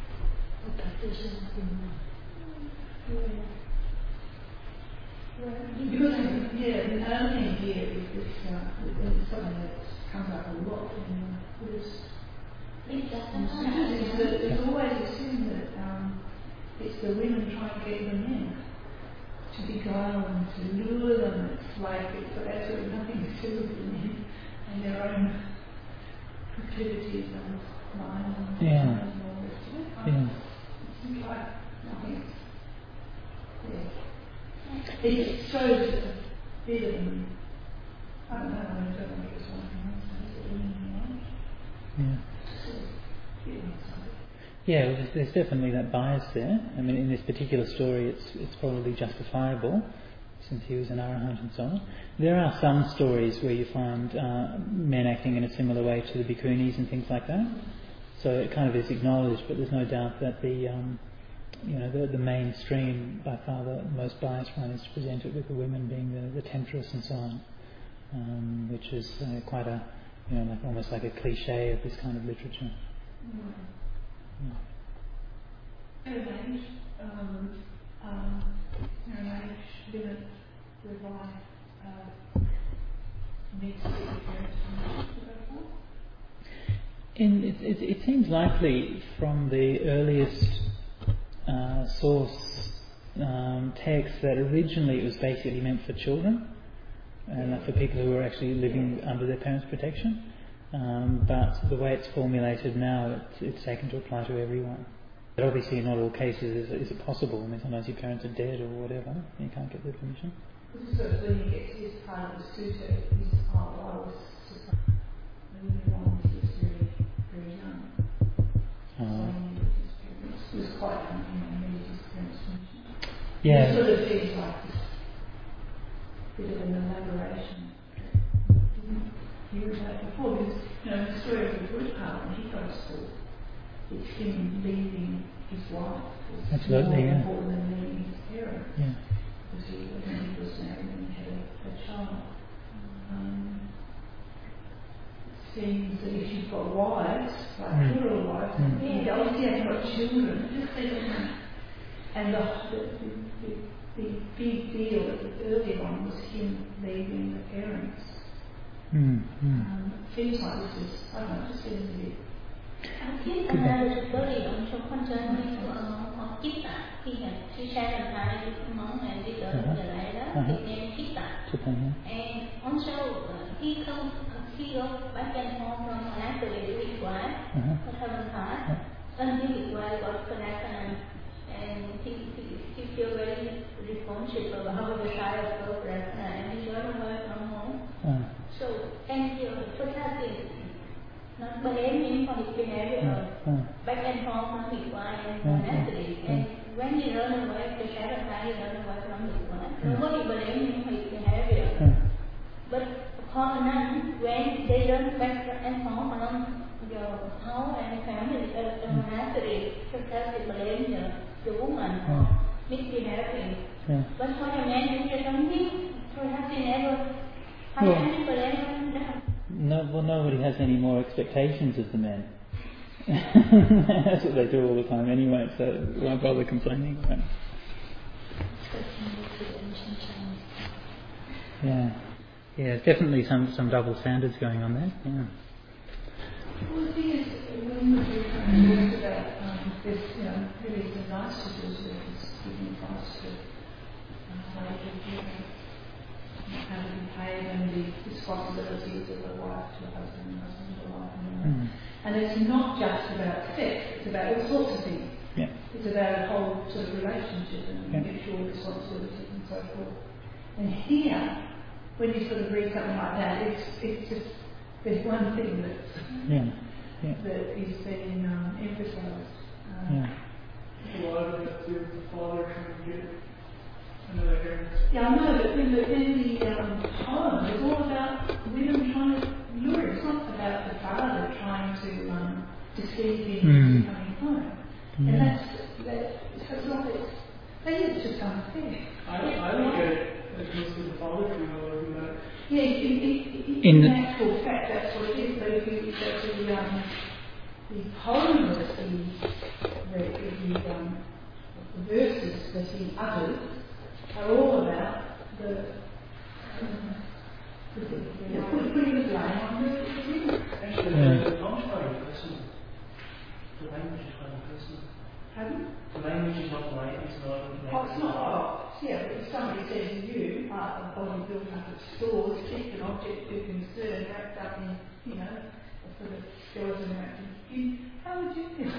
B: Because, yeah, the other thing here is this, uh, it's something that comes up a lot in Buddhist is that there's always assumed that um, it's the women trying to get the men to beguile them, to lure them. It's like it's got absolutely nothing to do with the men and their own proclivities and minds and
A: Yeah.
B: and all this.
A: Yeah.
B: It's like nothing. Yeah. It shows a bit of, I don't know, I don't think it's one thing.
A: Yeah. Yeah, well, there's, there's definitely that bias there. I mean, in this particular story, it's it's probably justifiable, since he was an arahant and so on. There are some stories where you find uh, men acting in a similar way to the bhikkhunis and things like that. So it kind of is acknowledged, but there's no doubt that the um, you know the, the mainstream, by far the most biased one, is to present it with the women being the, the temptress and so on, um, which is uh, quite a you know like almost like a cliche of this kind of literature.
B: Mm.
A: Yeah.
B: Age, um, um, age limit whereby uh, needs to be parents.
A: In, it, it, it seems likely from the earliest uh, source um, text that originally it was basically meant for children and for people who were actually living under their parents' protection. Um, but the way it's formulated now, it's, it's taken to apply to everyone. But obviously, in not all cases is, is it possible. I mean, sometimes your parents are dead or whatever, you can't get their permission.
B: So when you get to this part of the sutta, he's oh, I was when he was very, very young.
A: Uh,
B: So he was quite young, you know, he needed his parents' permission.
A: yeah.
B: It sort of feels like this gospel, it's him leaving his wife. It's
A: Absolutely,
B: more
A: yeah.
B: important than leaving his parents.
A: Yeah.
B: Because he, when he was married and had a, a child. Um, it seems that if you've got wives, like
A: Mm.
B: plural wives,
A: Mm.
B: and obviously they've got children, and the, the, the, the big deal at the early one was him leaving the parents.
A: Mm. Mm.
B: Um, it seems like this is, I don't know, it just seems a bit.
E: Khi anh story ông trong con chơi như họ kích tạ khi là khi sang lần hai cái món này đi tới giờ lại đó thì nên kích tạ. And also uh, he come he go back and home from Monastery to his wife, what happened to until his wife got connected and he he he feel very responsible about the child of God and he got away from home. So and he also started not blaming for his behavior, back and forth from his wife and monastery. And when he ran away, the shadow he ran away from his wife. Nobody blamed him for his behavior. But upon nun, when they run back and forth along your house and family at the monastery, sometimes they blame the, the woman for misbehaving. But for a man who did something, perhaps he never had any blame.
A: No, well, nobody has any more expectations of the men. That's what they do all the time anyway, so why bother complaining about it? Yeah, yeah, there's definitely some, some double standards going on there. Yeah.
B: Well, the thing is, when we talked about um, this, you know, really the nice to do is giving advice to um, how to do how to behave and the responsibilities of a wife to a husband, and husband to a wife, and, mm. and it's not just about sex; it's about all sorts of things.
A: Yeah.
B: It's about a whole sort of relationship and
A: yeah.
B: mutual responsibilities and so forth. And here, when you sort of read something like that, it's it's just there's one thing that's
A: yeah. Yeah.
B: that is being um, emphasised. Um,
C: yeah. A lot of it is the father trying to get another parent.
B: Yeah, I know, but then the, then the um, poem is all about women trying to lure. It's not about the father trying to um, deceive him
A: mm.
B: into coming home. Yeah. And that's that. So it's not. It's, maybe it's just unfair.
C: I, I look at it as mostly the father trying to lure him out.
B: Yeah, in, in, in, in actual fact, that's what it is. But if you go to the um, the poem that he the, the, um, the verses that he uttered are all about the um, the putting the blame on the women.
C: Actually, the poem's quite personal. The language is quite personal.
B: Pardon?
C: The language is not right. It's not.
B: Oh, it's not. Oh, yeah. But if somebody says to you, uh, a body built up of stores, kicked an object to concern, wrapped up in, you know, a sort of skeleton wrapped in skin, how would you feel?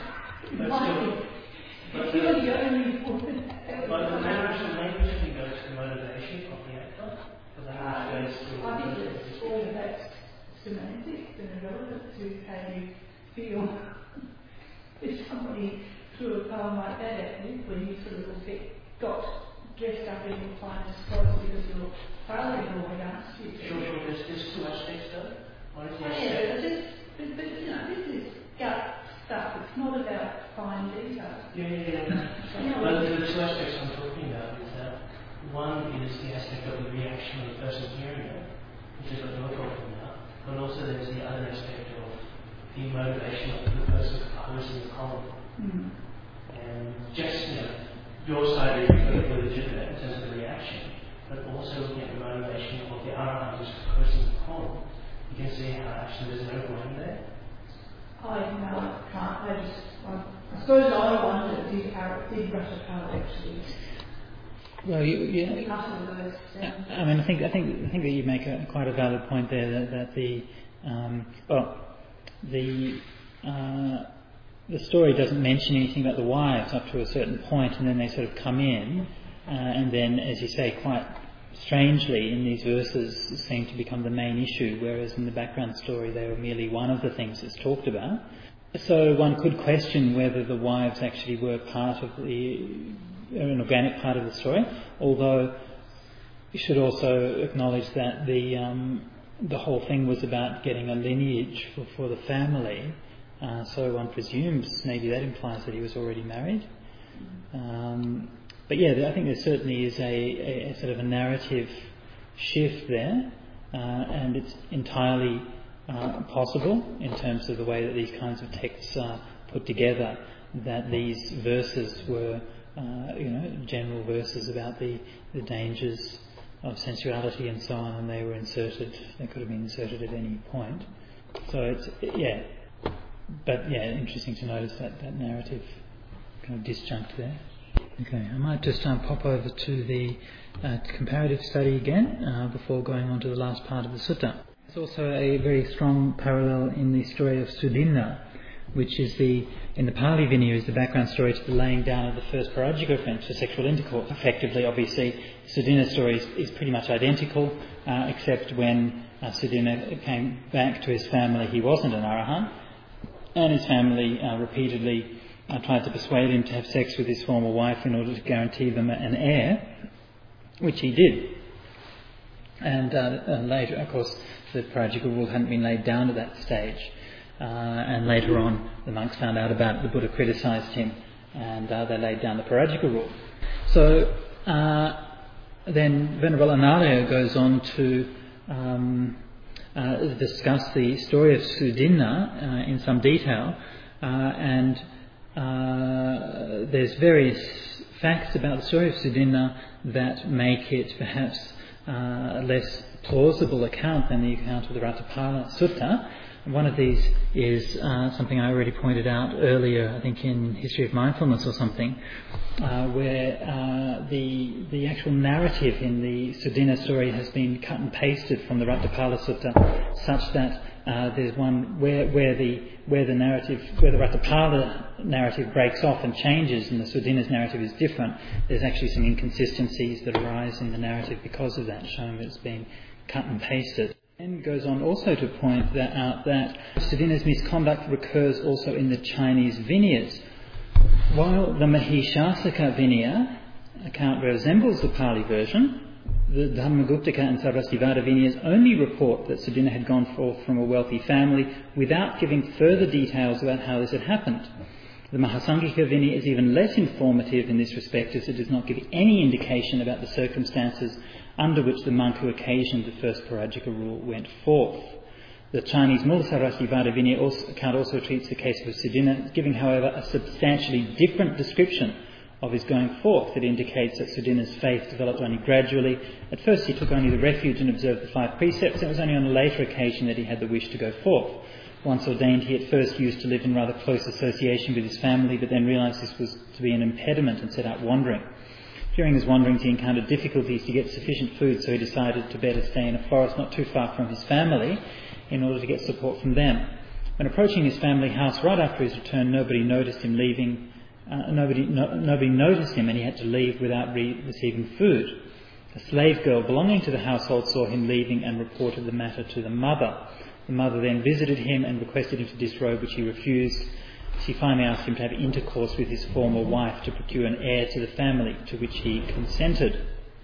B: But you're the only woman.
C: But the language, the language I think goes to the motivation of the actor. The language goes to.
B: I think it's all of that's semantics and irrelevant to how you feel. If somebody threw a poem like that at you, when you sort of get got dressed up in your finest clothes because your father-in-law had asked you to.
C: Sure, sure. There's, there's two aspects though. One is the
B: Yeah,
C: aspect.
B: but, this, but, but you know, this is gut stuff. It's not about fine details.
C: Yeah, yeah, yeah. But the two aspects I'm talking about is that one is the aspect of the reaction of the person hearing it, which is what you're talking about, but also there's the other aspect of the motivation of the person composing the poem.
B: Mm.
C: And just, you know, your side is perfectly legitimate in terms of the reaction, but also looking at the motivation of the other artist composing the poem, you can see how actually there's no blame there.
B: I no, I can't. I just, I, I suppose I wonder did Harry, did Russell Howard actually
A: Well, you, yeah.
B: utter those sounds?
A: I mean, I think I think I think that you make a, quite a valid point there that, that the um, well the uh, the story doesn't mention anything about the wives up to a certain point, and then they sort of come in, uh, and then, as you say, quite strangely in these verses seem to become the main issue, whereas in the background story they were merely one of the things that's talked about. So one could question whether the wives actually were part of the an organic part of the story, although you should also acknowledge that the um, the whole thing was about getting a lineage for, for the family, Uh, so one presumes maybe that implies that he was already married. Um, but yeah, I think there certainly is a, a, a sort of a narrative shift there, uh, and it's entirely uh, possible in terms of the way that these kinds of texts are put together, that these verses were, uh, you know, general verses about the, the dangers of sensuality and so on, and they were inserted, they could have been inserted at any point. So it's, yeah, but yeah, interesting to notice that, that narrative kind of disjunct there. Okay, I might just um, pop over to the uh, comparative study again uh, before going on to the last part of the sutta. There's also a very strong parallel in the story of Sudinna, which is the, in the Pali Vinaya, is the background story to the laying down of the first Parajika offence for sexual intercourse. Effectively, obviously, Sudinna's story is, is pretty much identical, uh, except when uh, Sudinna came back to his family, he wasn't an Arahant, and his family uh, repeatedly uh, tried to persuade him to have sex with his former wife in order to guarantee them an heir, which he did. And, uh, and later, of course, the Parajika rule hadn't been laid down at that stage. Uh, and later on, the monks found out about it, the Buddha criticised him, and uh, they laid down the Parajika rule. So uh, then Venerable Analayo goes on to um, uh, discuss the story of Sudinna uh, in some detail, uh, and uh, there's various facts about the story of Sudinna that make it perhaps uh, a less plausible account than the account of the Ratthapala Sutta. One of these is uh, something I already pointed out earlier, I think in History of Mindfulness or something, uh, where uh, the the actual narrative in the Sudinna story has been cut and pasted from the Ratthapala Sutta, such that uh, there's one where where the where the narrative where the Ratthapala narrative breaks off and changes, and the Sudinna's narrative is different. There's actually some inconsistencies that arise in the narrative because of that, showing that it's been cut and pasted. And goes on also to point that out that Sudinna's misconduct recurs also in the Chinese Vinayas. While the Mahishasaka Vinaya account resembles the Pali version, the Dharmaguptaka and Sarvastivada Vinayas only report that Sudinna had gone forth from a wealthy family without giving further details about how this had happened. The Mahasanghika Vinaya is even less informative in this respect, as it does not give any indication about the circumstances under which the monk who occasioned the first Parajika rule went forth. The Chinese Mulasarastivada Vinaya also, account also treats the case of Sudinna, giving, however, a substantially different description of his going forth. It indicates that Sudinna's faith developed only gradually. At first he took only the refuge and observed the five precepts. It was only on a later occasion that he had the wish to go forth. Once ordained, he at first used to live in rather close association with his family, but then realised this was to be an impediment and set out wandering. During his wanderings, he encountered difficulties to get sufficient food, so he decided to better stay in a forest not too far from his family in order to get support from them. When approaching his family house right after his return, nobody noticed him leaving. Uh, nobody, no, nobody noticed him, and he had to leave without re- receiving food. A slave girl belonging to the household saw him leaving and reported the matter to the mother. The mother then visited him and requested him to disrobe, which he refused. She finally asked him to have intercourse with his former wife to procure an heir to the family, to which he consented.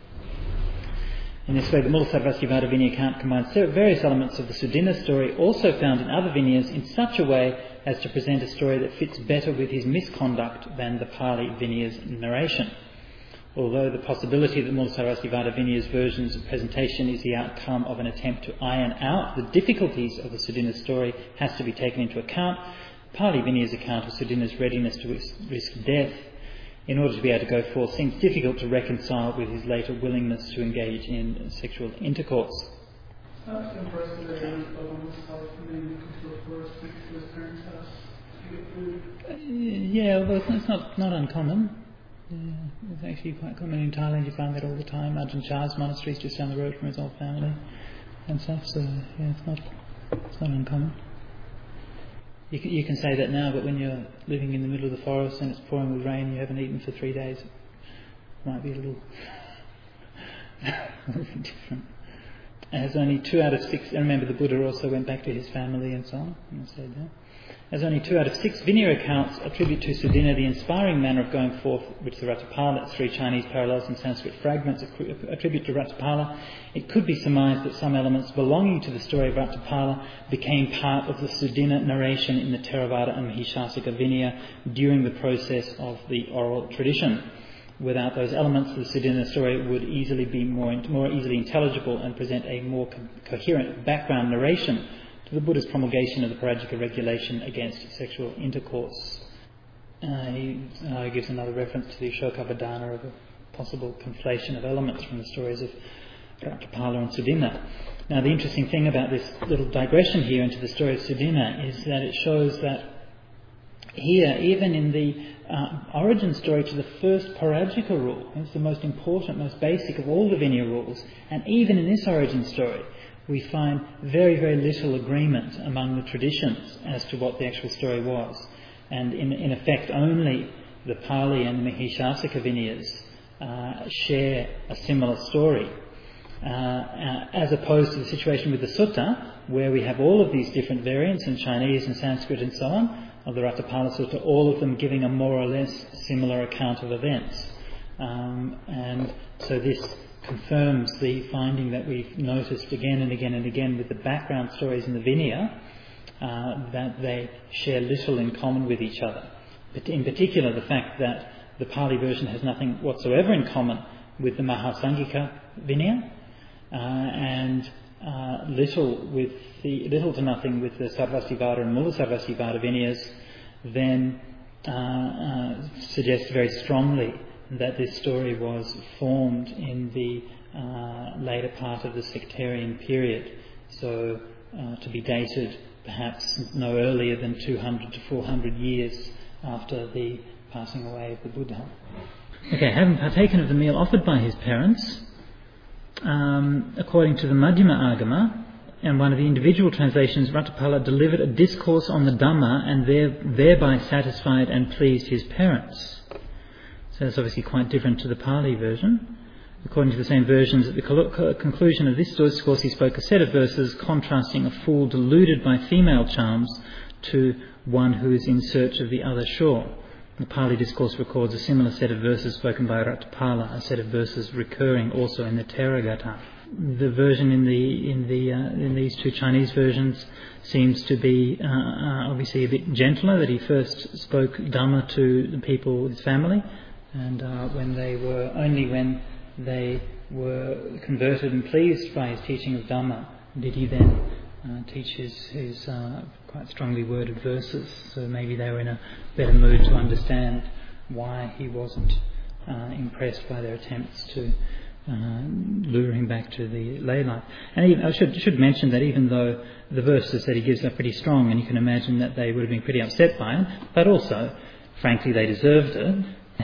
A: In this way, the Mulasarvastivada Vinaya account combines various elements of the Sudinna story, also found in other Vinayas, in such a way as to present a story that fits better with his misconduct than the Pali Vinaya's narration. Although the possibility that Mulasarvastivada Vinaya's versions of presentation is the outcome of an attempt to iron out the difficulties of the Sudinna story has to be taken into account, Pali Vinaya's account of Sudinna's readiness to risk death in order to be able to go forth seems difficult to reconcile with his later willingness to engage in sexual intercourse.
F: I was impressed that he was on his house and then he could go for a speak to his parents' house to get food.
A: Uh, yeah, well, it's not, not uncommon. Yeah, it's actually quite common in Thailand. You find that all the time. Ajahn Chah's monastery is just down the road from his old family and stuff. So yeah, it's not it's not uncommon. You can, you can say that now, but when you're living in the middle of the forest and it's pouring with rain, and you haven't eaten for three days, it might be a little, a little different. It has only two out of six. And remember, the Buddha also went back to his family and so on, and stayed there. as only two out of six Vinaya accounts attribute to Sudhina the inspiring manner of going forth, which the Ratthapala, three Chinese parallels and Sanskrit fragments attribute to Ratthapala, it could be surmised that some elements belonging to the story of Ratthapala became part of the Sudhina narration in the Theravada and Mahishasaka Vinaya during the process of the oral tradition. Without those elements, the Sudhina story would easily be more, more easily intelligible and present a more co- coherent background narration to the Buddha's promulgation of the Parajika regulation against sexual intercourse. Uh, he uh, gives another reference to the Ashokavadana of a possible conflation of elements from the stories of Ratthapala and Sudhina. Now, the interesting thing about this little digression here into the story of Sudhina is that it shows that here, even in the uh, origin story to the first Parajika rule, it's the most important, most basic of all the Vinaya rules, and even in this origin story, we find very, very little agreement among the traditions as to what the actual story was. And in, in effect, only the Pali and the Mahishasaka Vinayas uh, share a similar story. Uh, uh, as opposed to the situation with the Sutta, where we have all of these different variants in Chinese and Sanskrit and so on, of the Ratthapala Sutta, all of them giving a more or less similar account of events. Um, and so this confirms the finding that we've noticed again and again and again with the background stories in the Vinaya, uh, that they share little in common with each other. But in particular, the fact that the Pali version has nothing whatsoever in common with the Mahasangika Vinaya, uh, and uh, little with the little to nothing with the Sarvastivada and Mula Sarvastivada Vinayas, then uh, uh, suggests very strongly that this story was formed in the uh, later part of the sectarian period, so uh, to be dated perhaps no earlier than two hundred to four hundred years after the passing away of the Buddha. Okay, having partaken of the meal offered by his parents, um, according to the Madhyama Agama, and one of the individual translations, Ratthapala delivered a discourse on the Dhamma and there, thereby satisfied and pleased his parents. So that's obviously quite different to the Pali version. According to the same versions, at the conclusion of this discourse, he spoke a set of verses contrasting a fool deluded by female charms to one who is in search of the other shore. The Pali discourse records a similar set of verses spoken by Ratthapala, a set of verses recurring also in the Theragatha. The version in the in the uh, in these two Chinese versions seems to be uh, uh, obviously a bit gentler. That he first spoke Dhamma to the people, his family, and uh, when they were only when they were converted and pleased by his teaching of Dhamma did he then uh, teach his his uh, quite strongly worded verses. So maybe they were in a better mood to understand why he wasn't uh, impressed by their attempts to Uh, lure him back to the lay life. And even, I should should mention that even though the verses that he gives are pretty strong, and you can imagine that they would have been pretty upset by it, but also, frankly, they deserved it.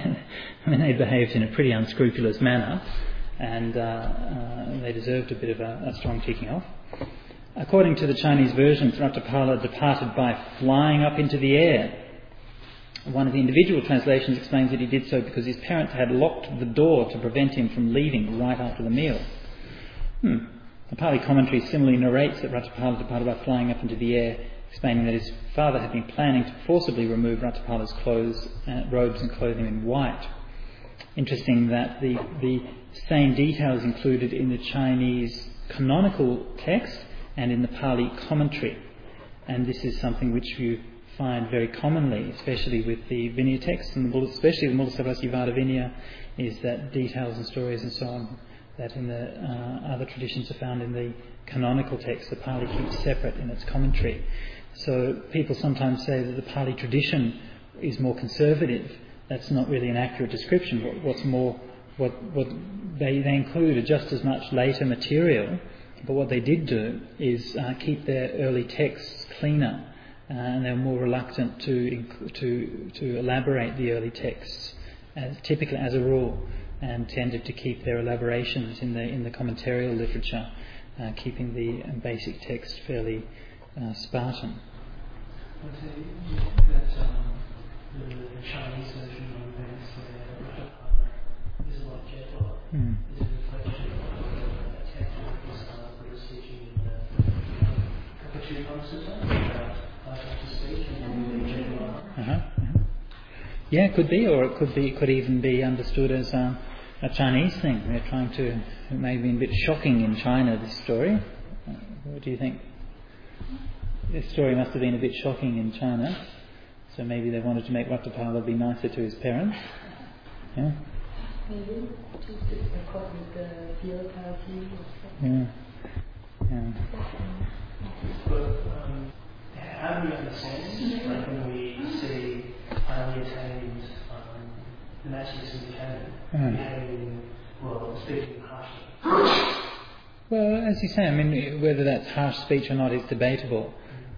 A: I mean, they behaved in a pretty unscrupulous manner, and uh, uh, they deserved a bit of a, a strong kicking off. According to the Chinese versions, Ratthapala departed by flying up into the air. One of the individual translations explains that he did so because his parents had locked the door to prevent him from leaving right after the meal. Hmm. The Pali commentary similarly narrates that Ratthapala departed by flying up into the air, explaining that his father had been planning to forcibly remove Ratthapala's clothes, uh, robes and clothing in white. Interesting that the, the same detail is included in the Chinese canonical text and in the Pali commentary. And this is something which you find very commonly, especially with the Vinaya text, and the, especially the Mula Sarvastivada Vinaya, is that details and stories and so on that in the uh, other traditions are found in the canonical text. The Pali keeps separate in its commentary. So people sometimes say that the Pali tradition is more conservative. That's not really an accurate description. What, what's more, what, what they, they include just as much later material, but what they did do is uh, keep their early texts cleaner. Uh, and they were more reluctant to to to elaborate the early texts, as typically as a rule, and tended to keep their elaborations in the in the commentarial literature, uh, keeping the basic text fairly uh, Spartan.
C: I say that um, the, the Chinese version of events where Ratthapala is a lot gentler. Mm. Is a reflection of the text of this Buddhist teaching in the Kapachupam Sutta about like to speak and we read well.
A: Uh-huh, uh-huh. Yeah, it could be, or it could be. It could even be understood as um, a Chinese thing. They're trying to. It may have been a bit shocking in China. This story. Uh, what do you think? This story must have been a bit shocking in China, so maybe they wanted to make Ratthapala be nicer to his parents. Yeah.
D: Maybe to accord with the fear party.
A: Yeah. Yeah.
C: But um, how do we understand this? Like when we see highly attained um, naturalists in Canada
A: Mm.
C: behaving, well, speaking harshly.
A: Well, as you say, I mean, whether that's harsh speech or not is debatable.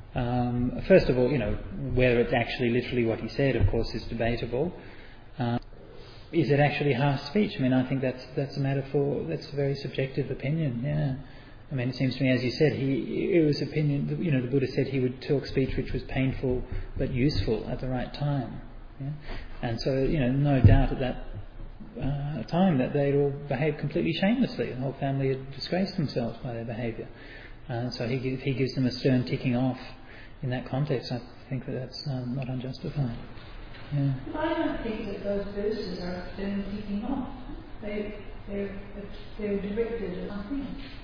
A: Um, first of all, you know, whether it's actually literally what he said, of course, is debatable. Um, is it actually harsh speech? I mean, I think that's that's a matter for that's a very subjective opinion. Yeah, I mean, it seems to me, as you said, he it was opinion. You know, the Buddha said he would talk speech which was painful but useful at the right time. Yeah? And so, you know, no doubt at that uh, time that they'd all behaved completely shamelessly. The whole family had disgraced themselves by their behaviour. Uh, so he he gives them a stern ticking off in that context. I think that that's um, not unjustified. Yeah.
B: I don't think that those verses are stern ticking off. They they're they're directed at something.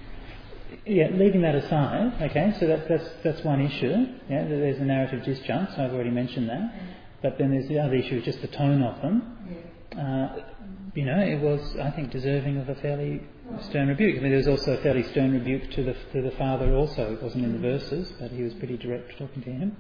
A: Yeah, leaving that aside, okay, so that, that's that's one issue. Yeah, there's a narrative disjunct, so I've already mentioned that. But then there's the other issue, just the tone of them.
B: Yeah.
A: Uh, you know, it was, I think, deserving of a fairly stern rebuke. I mean, there was also a fairly stern rebuke to the to the father also. It wasn't in the verses, but he was pretty direct talking to him.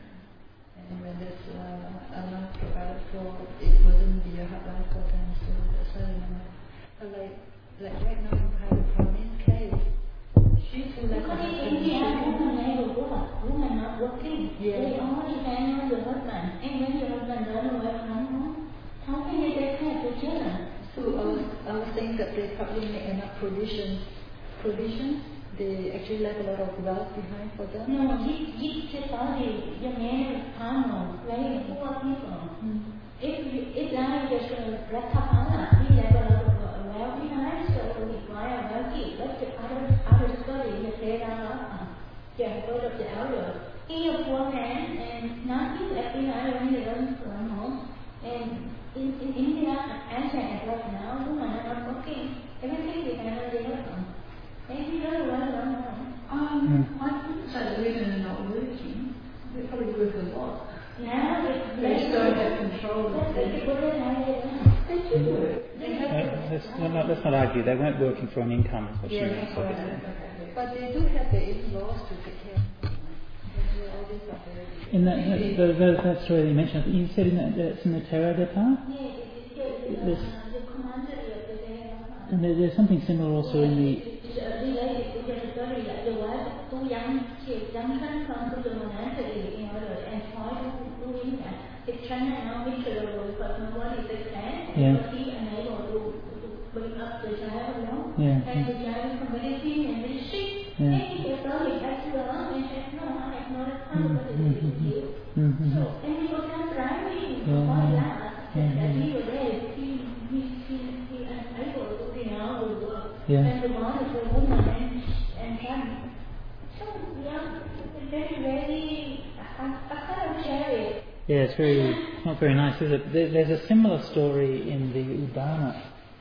D: And when there's uh, a lot provided for, it wasn't the hard life for them, so that's why you know, like, like right now you have a prominent case. She's like a
E: Because in India, women never work. Women not working.
D: Yeah.
E: They only depend on the husband. And when the husband doesn't work from home, how can they take care of the children?
D: So I was, I was saying that they probably make enough provision. Provision. They actually left a lot of wealth behind for them.
E: No, he, he just only the man is carnal, very poor people.
D: Mm.
E: If you, if now you just uh, Ratthapala, he left a lot of uh, wealth behind, so he require wealthy. But the other, other story in the Vedanta, the word of the elder, he a poor man and nothing left behind when he learns from home. And in, in India, as I right now, women are not working. Everything depends on the husband. Maybe very well run home.
B: Um, I wouldn't say that women are not working. They probably work a lot.
E: Now it's
B: They just don't have control of
E: That's
B: it.
E: the people that I did.
B: They do work. They have
A: Uh, let's, no, no, let's not argue. They weren't working for an income, is what she
B: Yeah,
A: meant.
B: that's right.
D: But they do have their in-laws to take care of them. They all these are very
A: In that, that, the, the, that story that you mentioned, you said in that, that's in the Theravada part?
E: Yeah, it is the,
A: There's-
E: uh, the commander of the day.
A: And there, there's something similar also in the...
E: It's uh, related to the story that the wife of two young kids, young son come to the monastery in order and try to do in that. It's trying to now miserable because nobody takes care.
A: Yeah.
E: Because he unable to, to bring up the child, you know.
A: Yeah.
E: And the child is completely and very sick.
A: Yeah.
E: And he was sorry, that's the one, and said, no, I have no responsibility with you.
A: Mm-hmm.
E: So, and he was not driving
A: Yeah.
E: for that.
A: Yeah.
E: That he was there, he, he, he, he unable to be now with work.
A: Yeah.
E: And the one is a woman and, and son. So, yeah, very, very, I, I kind of share it.
A: Yeah, it's very, it's not very nice, is it? There, there's a similar story in the Udana.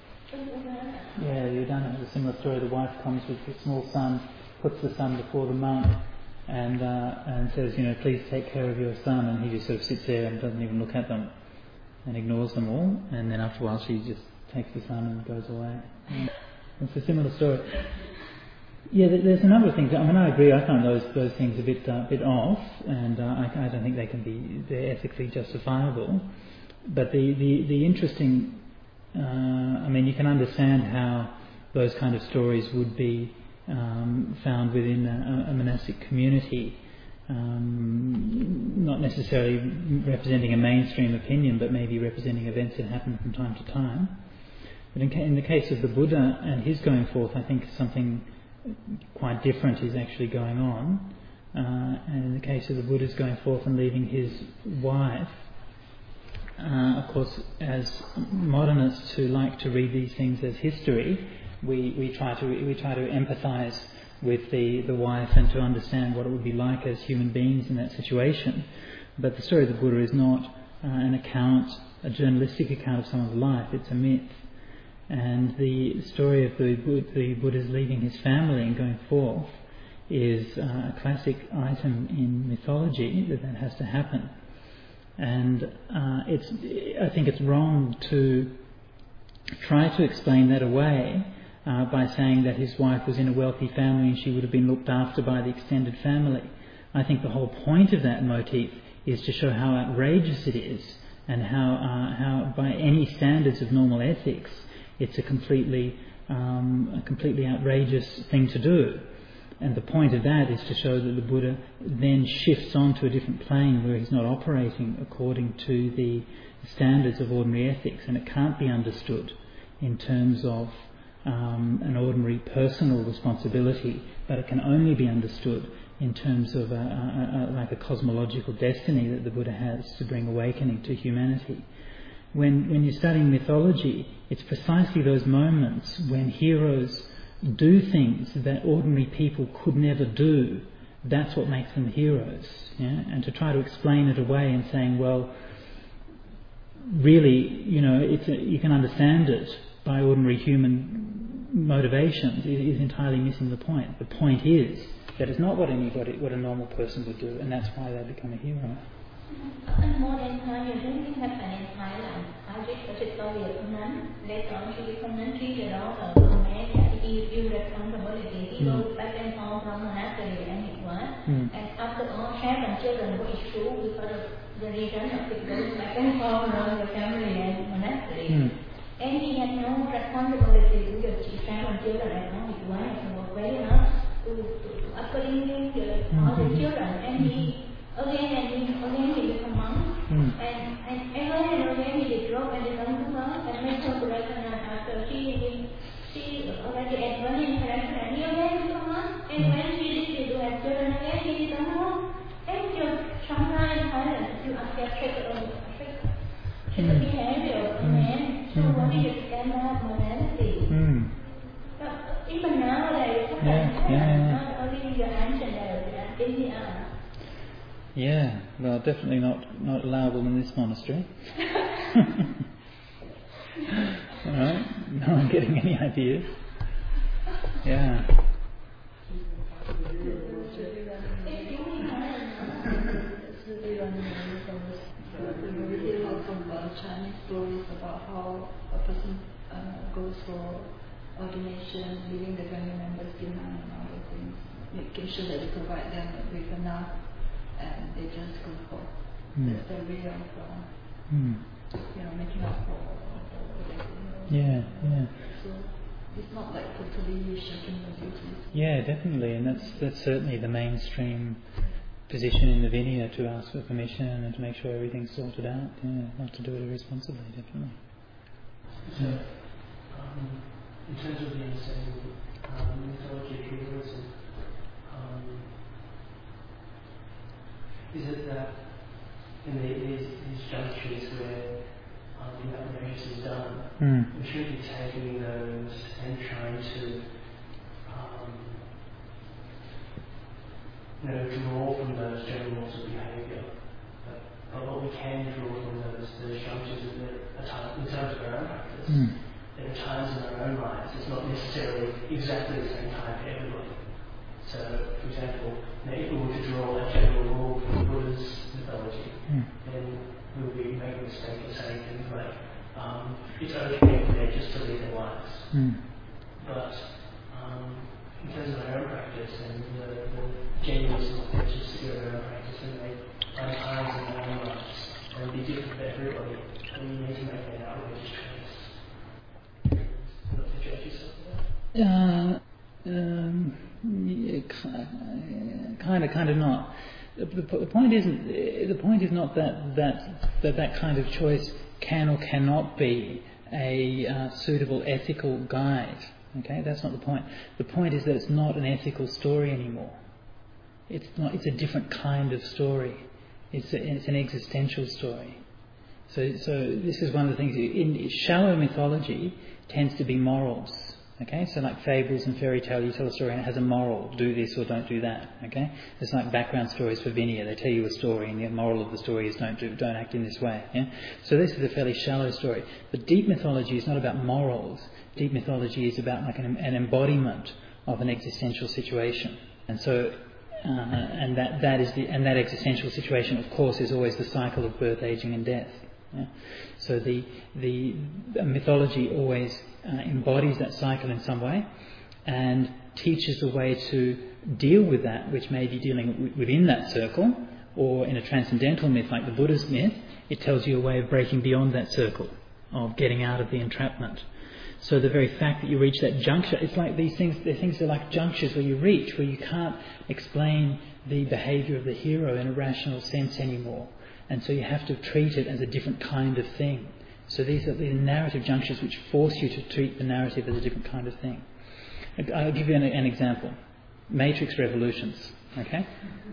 A: Yeah, the Udana has a similar story. The wife comes with the small son, puts the son before the monk, and uh, and says, you know, please take care of your son. And he just sort of sits there and doesn't even look at them, and ignores them all. And then after a while, she just takes the son and goes away. And it's a similar story. Yeah, there's a number of things. I mean, I agree. I find those those things a bit uh, bit off, and uh, I, I don't think they can be they're ethically justifiable. But the the the interesting, uh, I mean, you can understand how those kind of stories would be um, found within a, a monastic community, um, not necessarily representing a mainstream opinion, but maybe representing events that happen from time to time. But in, ca- in the case of the Buddha and his going forth, I think something quite different is actually going on. Uh, and in the case of the Buddha's going forth and leaving his wife, uh, of course, as modernists who like to read these things as history, we, we try to we try to empathise with the, the wife and to understand what it would be like as human beings in that situation. But the story of the Buddha is not uh, an account, a journalistic account of someone's life, it's a myth. And the story of the, the Buddha's leaving his family and going forth is uh, a classic item in mythology, that that has to happen. And uh, it's, I think it's wrong to try to explain that away uh, by saying that his wife was in a wealthy family and she would have been looked after by the extended family. I think the whole point of that motif is to show how outrageous it is, and how, uh, how by any standards of normal ethics, it's a completely, um, a completely outrageous thing to do. And the point of that is to show that the Buddha then shifts onto a different plane where he's not operating according to the standards of ordinary ethics, and it can't be understood in terms of um, an ordinary personal responsibility, but it can only be understood in terms of a, a, a, like a cosmological destiny that the Buddha has to bring awakening to humanity. When, when you're studying mythology, it's precisely those moments when heroes do things that ordinary people could never do. That's what makes them heroes. Yeah? And to try to explain it away and saying, well, really, you know, it's a, you can understand it by ordinary human motivations, it is entirely missing the point. The point is that it's not what anybody, what a normal person would do, and that's why they become a hero.
E: In modern time, you don't have an in Thailand. I just got a story of Nan. Later on, she became Nan treated out of the man that he you responsibility. He goes back and forth from monastery and it was. And after all, seven children were issued because of the reason of it going back and forth around the family and monastery. Mm. And he had no responsibility to the seven children and all his wife and was very hard to, to, to upbringing the, all the children. And he again and again he became monk, mm. and, and again and again he did drop and become to monk and make her recognize after she she already advanced in character and he again become monk, and mm. when she did to have children again he become monk. And just sometimes in Thailand you accept it on the behavior of a man, so what is the standard of morality? Mm. But even nowadays, yeah, yeah, not only the ancient days, but in the art.
A: Yeah, well, definitely not, not allowable in this monastery. Alright, no one getting any ideas. Yeah.
D: Chinese stories about how a person uh, goes for ordination, leaving the family members behind and all those things, making sure that you provide them with enough. And they just go for mm. that's the way of uh, mm. you know, making up for, for the, you know,
A: yeah, yeah.
D: So it's not like totally shirking the duties.
A: Yeah, definitely, and that's that's certainly the mainstream position in the Vinaya, to ask for permission and to make sure everything's sorted out. Yeah, not to do it irresponsibly, definitely.
C: So, um, in terms of the understanding um, mythology of heroism, um, is it that in the, these, these junctures where um, the outrage is done, mm. we should be taking those and trying to um, you know, draw from those general laws of behaviour. But, but what we can draw from those, those junctures is that time, in terms of our own practice, mm. there are times in our own lives it's not necessarily exactly the same time for everybody. So, for example, you know, if we were to draw a general rule from Buddha's mythology, mm. then we would be making a mistake of saying things like, um, it's okay for them just to lead their lives. Mm. But um, in terms of our own practice and the, the genuineness of just to our own practice and make our times in our own lives and be different for everybody, we need to make that outrageous choice. Not to judge yourself for that?
A: Uh, um, yeah, kind of, kind of not. The, the, the point isn't. The point is not that that that that kind of choice can or cannot be a uh, suitable ethical guide. Okay, that's not the point. The point is that it's not an ethical story anymore. It's not. It's a different kind of story. It's a, it's an existential story. So, so this is one of the things in shallow mythology tends to be morals. Okay, so like fables and fairy tale, you tell a story and it has a moral, do this or don't do that. Okay, it's like background stories for Vinaya. They tell you a story and the moral of the story is don't do, don't act in this way. Yeah? So this is a fairly shallow story. But deep mythology is not about morals. Deep mythology is about like an, an embodiment of an existential situation. And so, uh, and that, that is the, and that existential situation, of course, is always the cycle of birth, aging, and death. Yeah? So the the mythology always uh, embodies that cycle in some way, and teaches a way to deal with that, which may be dealing w- within that circle, or in a transcendental myth like the Buddha's myth, it tells you a way of breaking beyond that circle, of getting out of the entrapment. So the very fact that you reach that juncture, it's like these things, the things are like junctures where you reach, where you can't explain the behaviour of the hero in a rational sense anymore. And so you have to treat it as a different kind of thing. So these are the narrative junctures which force you to treat the narrative as a different kind of thing. I'll give you an, an example. Matrix Revolutions. Okay?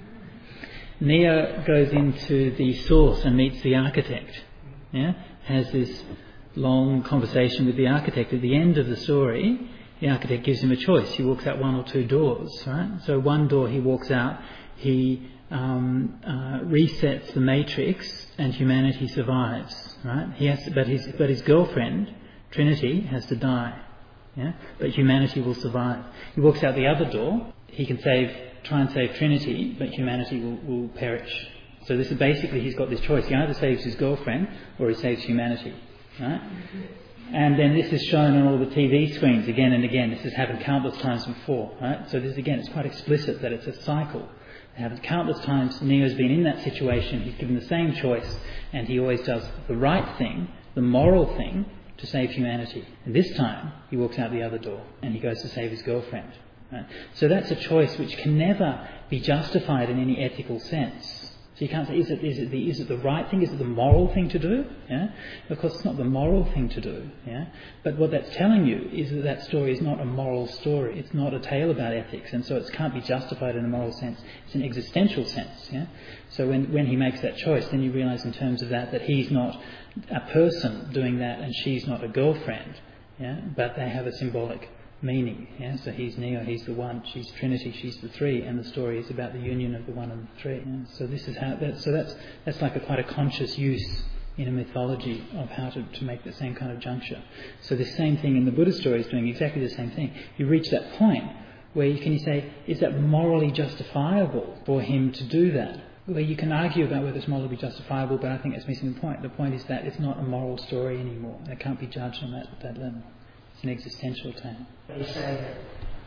A: Neo goes into the source and meets the architect. Yeah? Has this long conversation with the architect. At the end of the story, the architect gives him a choice. He walks out one or two doors. Right? So one door he walks out, he um, uh, resets the matrix, and humanity survives. Right? He has to, but his but his girlfriend Trinity has to die. Yeah? But humanity will survive. He walks out the other door. He can save, try and save Trinity, but humanity will, will perish. So this is basically, he's got this choice. He either saves his girlfriend or he saves humanity. Right? And then this is shown on all the T V screens again and again. This has happened countless times before. Right? So this again, it's quite explicit that it's a cycle. It happens countless times. Neo's been in that situation. He's given the same choice, and he always does the right thing, the moral thing, to save humanity. And this time, he walks out the other door, and he goes to save his girlfriend. Right? So that's a choice which can never be justified in any ethical sense. So you can't say, is it, is it the is it the right thing? Is it the moral thing to do? Yeah? Of course, it's not the moral thing to do. Yeah? But what that's telling you is that that story is not a moral story. It's not a tale about ethics, and so it can't be justified in a moral sense. It's an existential sense. Yeah? So when, when he makes that choice, then you realise in terms of that that he's not a person doing that and she's not a girlfriend. Yeah? But they have a symbolic meaning. Yeah? So he's Neo, he's the one, she's Trinity, she's the three, and the story is about the union of the one and the three. Yeah? So this is how that, so that's that's like a quite a conscious use in a mythology of how to, to make the same kind of juncture. So the same thing in the Buddha story is doing exactly the same thing. You reach that point where you can you say, is that morally justifiable for him to do that? Well, you can argue about whether it's morally justifiable, but I think it's missing the point. The point is that it's not a moral story anymore. It can't be judged on that that level. It's an existential tale.
C: Are you saying that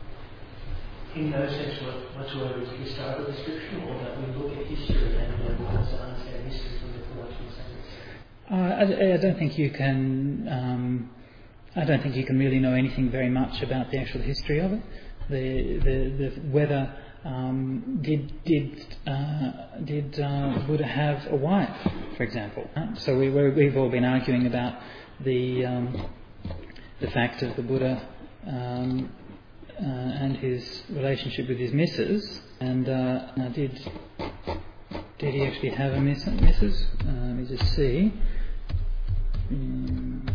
C: in no sense whatsoever is historical description, or that we look at history and we also understand history from the philosophy sense?
A: Uh, I, I don't think you can. Um, I don't think you can really know anything very much about the actual history of it. The the, the whether um, did did uh, did uh, Buddha have a wife, for example? Right? So we we're, we've all been arguing about the. Um, the fact of the Buddha um, uh, and his relationship with his missus, and uh, now did did he actually have a miss, missus? Uh, let me just see. Mm.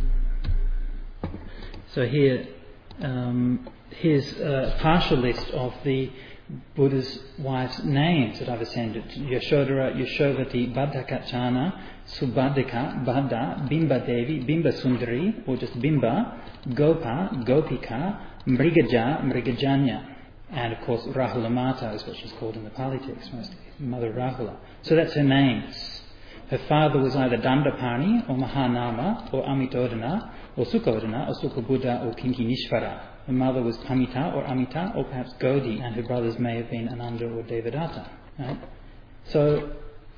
A: So here, um, here's a partial list of the Buddha's wife's names that I've ascended. Yashodhara, Yashovati, Baddhakachana, Subhadika, Bhadda, Bimba Devi, Bimba Sundari, or just Bimba, Gopa, Gopika, Mrigaja, Mrigajanya. And of course, Rahula Mata is what she's called in the Pali text, mostly, Mother Rahula. So that's her names. Her father was either Dandapani, or Mahanama, or Amitodana, or Sukodana, or Sukabuddha, or Kinkinishvara. Her mother was Pamita, or Amita, or perhaps Gaudi, and her brothers may have been Ananda or Devadatta. Right? So,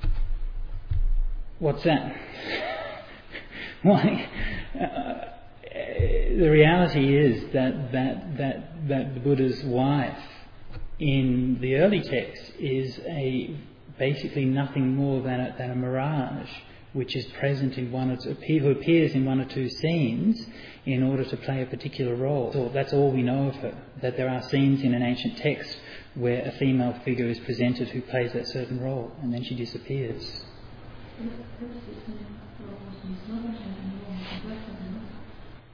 A: what's that? Why? Uh, the reality is that, that that that the Buddha's wife in the early text is a basically nothing more than a, than a mirage, which is present in one or two, who appears in one or two scenes in order to play a particular role. So that's all we know of her. That there are scenes in an ancient text where a female figure is presented who plays that certain role, and then she disappears.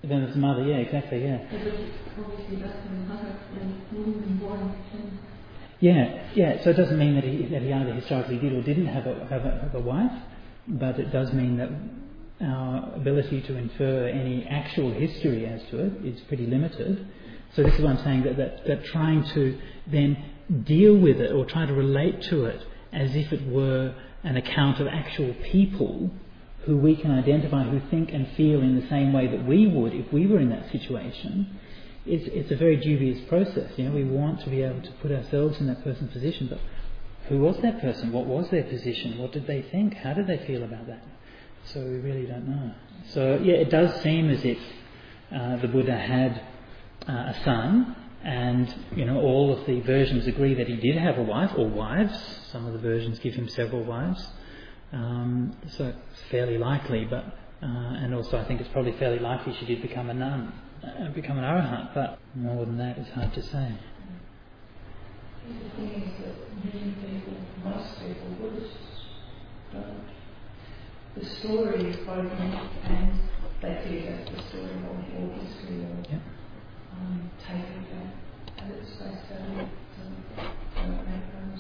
A: Then it's the mother, yeah, exactly, yeah.
D: Obviously that's the mother and woman born.
A: Yeah, yeah. So it doesn't mean that he that he either historically did or didn't have a have a, have a wife, but it does mean that our ability to infer any actual history as to it is pretty limited. So this is what I'm saying, that, that, that trying to then deal with it or try to relate to it as if it were an account of actual people who we can identify, who think and feel in the same way that we would if we were in that situation, it's, it's a very dubious process. You know, we want to be able to put ourselves in that person's position, but who was that person? What was their position? What did they think? How did they feel about that? So we really don't know. So yeah, it does seem as if uh, the Buddha had uh, a son, and you know all of the versions agree that he did have a wife or wives. Some of the versions give him several wives. Um, so it's fairly likely, but uh, and also I think it's probably fairly likely she did become a nun, uh, become an arahant. But more than that, it's hard to say.
B: The thing is that many people, most people, Buddhists don't. The story is both myth and they see it as the story or, or history or
A: Yeah.
B: um, take it at, at its face value. So don't make those.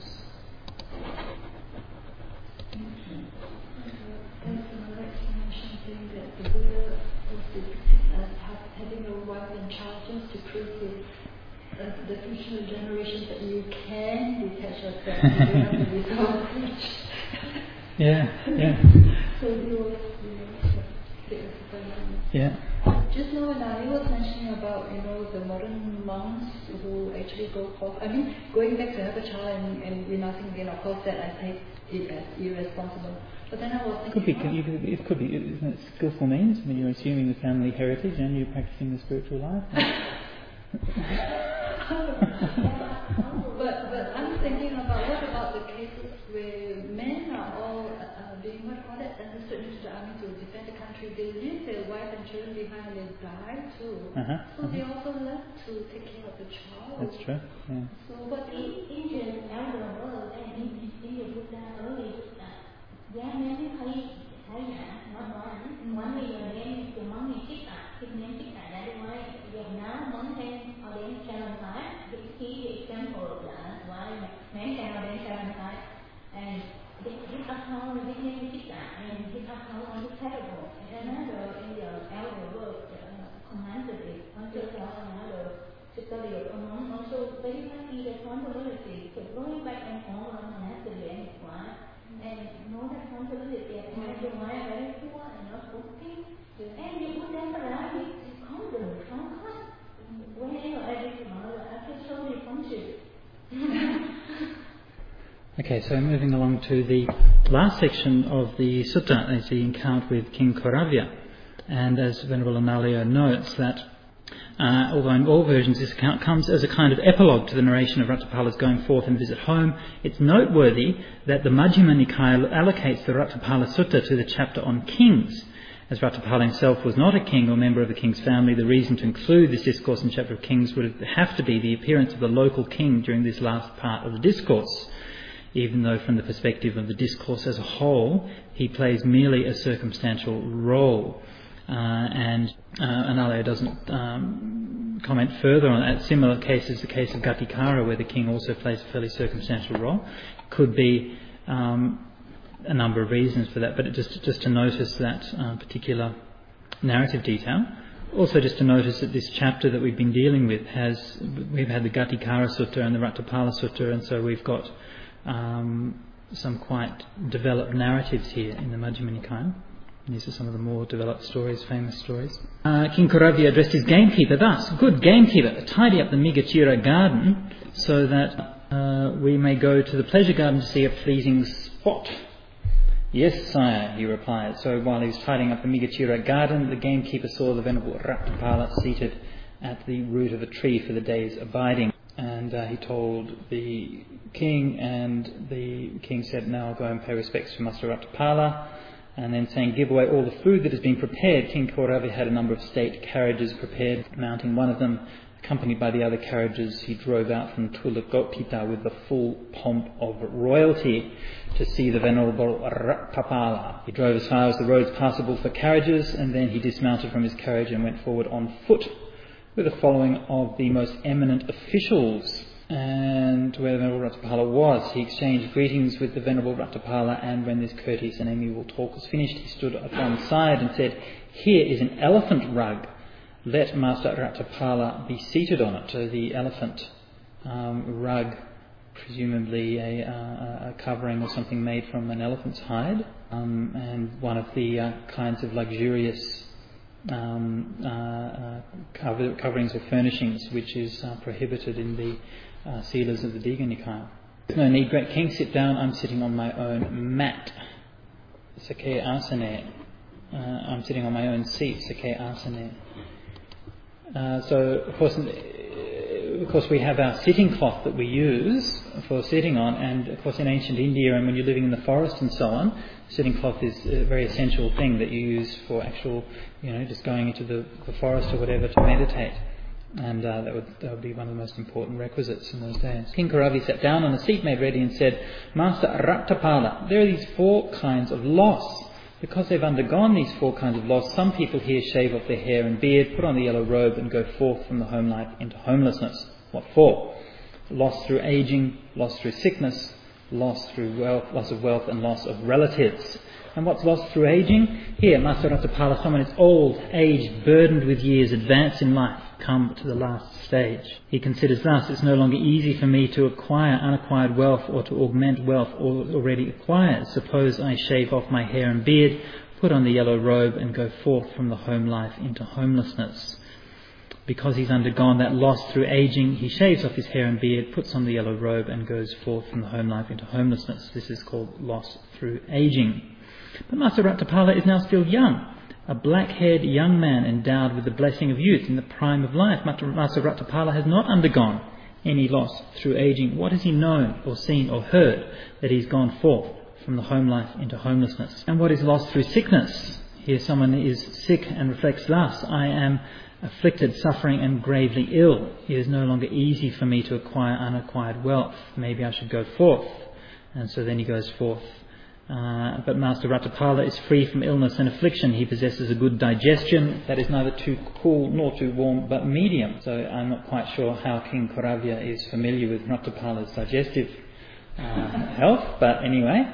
D: There's another explanation saying that the Buddha was depicted as having a wife and child just to prove the, uh, the future generations that you can detach yourself. You don't have to be so rich.
A: Yeah, yeah.
D: So he was, you know,
A: Yeah.
D: just now when I was mentioning about, you know, the modern monks who actually go off, I mean, going back to have a child and, and renouncing again, of course, that I take it as irresponsible. But then I was thinking,
A: Could be, you could, it could be, isn't it skillful means when you're assuming the family heritage and you're practicing the spiritual life?
D: but, but I'm thinking about what about the cases where men are all uh, being, what call it, enlisted into the army to defend the country. They leave their wife and children behind and they die too.
A: Uh-huh,
D: so
A: uh-huh.
D: they also left to take care of the child.
A: That's true, yeah.
D: So what
E: In Indian elder world and in India Buddha, early Buddha, giá nếu thấy thấy giả nó nói nói bây giờ đến từ món này thích à thích nên thích à đã đúng rồi giờ nó món thêm ở đến Sharon Thái the key example là why men can ở đến Sharon Thái and his account his name thích à and his account is terrible and another in the elder world commanded it until another to study it among also very much the responsibility to going back and forth and has to be any quiet and no responsibility and have your mind very poor and not working and you put them around it to come to the front whenever I do tomorrow I feel so responsible.
A: Okay, so moving along to the last section of the sutta is the encounter with King Koravya. And as Venerable Analayo notes that Uh, although in all versions this account comes as a kind of epilogue to the narration of Rattapala's going forth and visit home, it's noteworthy that the Majjhima Nikaya allocates the Rattapala Sutta to the chapter on kings. As Rattapala himself was not a king or member of the king's family, the reason to include this discourse in chapter of kings would have to be the appearance of the local king during this last part of the discourse, even though from the perspective of the discourse as a whole, he plays merely a circumstantial role. Uh, and uh, Analayo doesn't um, comment further on that. Similar cases, the case of Gatikara, where the king also plays a fairly circumstantial role. Could be um, a number of reasons for that, but it just just to notice that uh, particular narrative detail. Also, just to notice that this chapter that we've been dealing with has we've had the Gatikara Sutta and the Rattapala Sutta, and so we've got um, some quite developed narratives here in the Majjhima Nikaya. These are some of the more developed stories, famous stories. Uh, King Koravya addressed his gamekeeper thus: "Good gamekeeper, tidy up the Migachira garden so that uh, we may go to the pleasure garden to see a pleasing spot." "Yes, sire," he replied. So while he was tidying up the Migachira garden, the gamekeeper saw the Venerable Rattapala seated at the root of a tree for the day's abiding. And uh, he told the king, and the king said, "Now go and pay respects to Master Rattapala." And then saying, "Give away all the food that has been prepared." King Koravya had a number of state carriages prepared. Mounting one of them, the accompanied by the other carriages, he drove out from Tulakotita with the full pomp of royalty to see the Venerable Ratthapala. He drove as far as the roads passable for carriages, and then he dismounted from his carriage and went forward on foot with a following of the most eminent officials. And where the Venerable Ratthapala was, he exchanged greetings with the Venerable Ratthapala, and when this courteous and amiable talk was finished, he stood at one side and said, "Here is an elephant rug. Let Master Ratthapala be seated on it." So the elephant um, rug, presumably a, uh, a covering or something made from an elephant's hide, um, and one of the uh, kinds of luxurious um, uh, uh, cover, coverings or furnishings which is uh, prohibited in the uh, Silas of the Digha Nikaya. There's no need, great king, sit down. I'm sitting on my own mat. Sakhe asane. Uh, I'm sitting on my own seat. Sakhe asane. Uh, so, of course, of course, we have our sitting cloth that we use for sitting on, and of course, in ancient India, and when you're living in the forest and so on, sitting cloth is a very essential thing that you use for actual, you know, just going into the, the forest or whatever to meditate, and uh, that would that would be one of the most important requisites in those days. King Karavi sat down on a seat made ready and said, "Master Ratthapala, there are these four kinds of loss. Because they've undergone these four kinds of loss, some people here shave off their hair and beard, put on the yellow robe and go forth from the home life into homelessness. What for? Loss through aging, loss through sickness, loss through wealth, loss of wealth and loss of relatives. And what's lost through aging? Here, Master Ratthapala, someone is old, aged, burdened with years, advanced in life, come to the last stage. He considers thus, it's no longer easy for me to acquire unacquired wealth or to augment wealth already acquired. Suppose I shave off my hair and beard, put on the yellow robe and go forth from the home life into homelessness." Because he's undergone that loss through aging, he shaves off his hair and beard, puts on the yellow robe and goes forth from the home life into homelessness. This is called loss through aging. But Master Ratthapala is now still young, a black-haired young man endowed with the blessing of youth in the prime of life. Master Ratthapala has not undergone any loss through aging. What has he known or seen or heard that he's gone forth from the home life into homelessness? And what is lost through sickness? Here someone is sick and reflects thus, "I am afflicted, suffering and gravely ill. It is no longer easy for me to acquire unacquired wealth. Maybe I should go forth." And so then he goes forth. Uh, but Master Ratthapala is free from illness and affliction. He possesses a good digestion that is neither too cool nor too warm, but medium. So I'm not quite sure how King Koravya is familiar with Ratthapala's digestive uh, health, but anyway.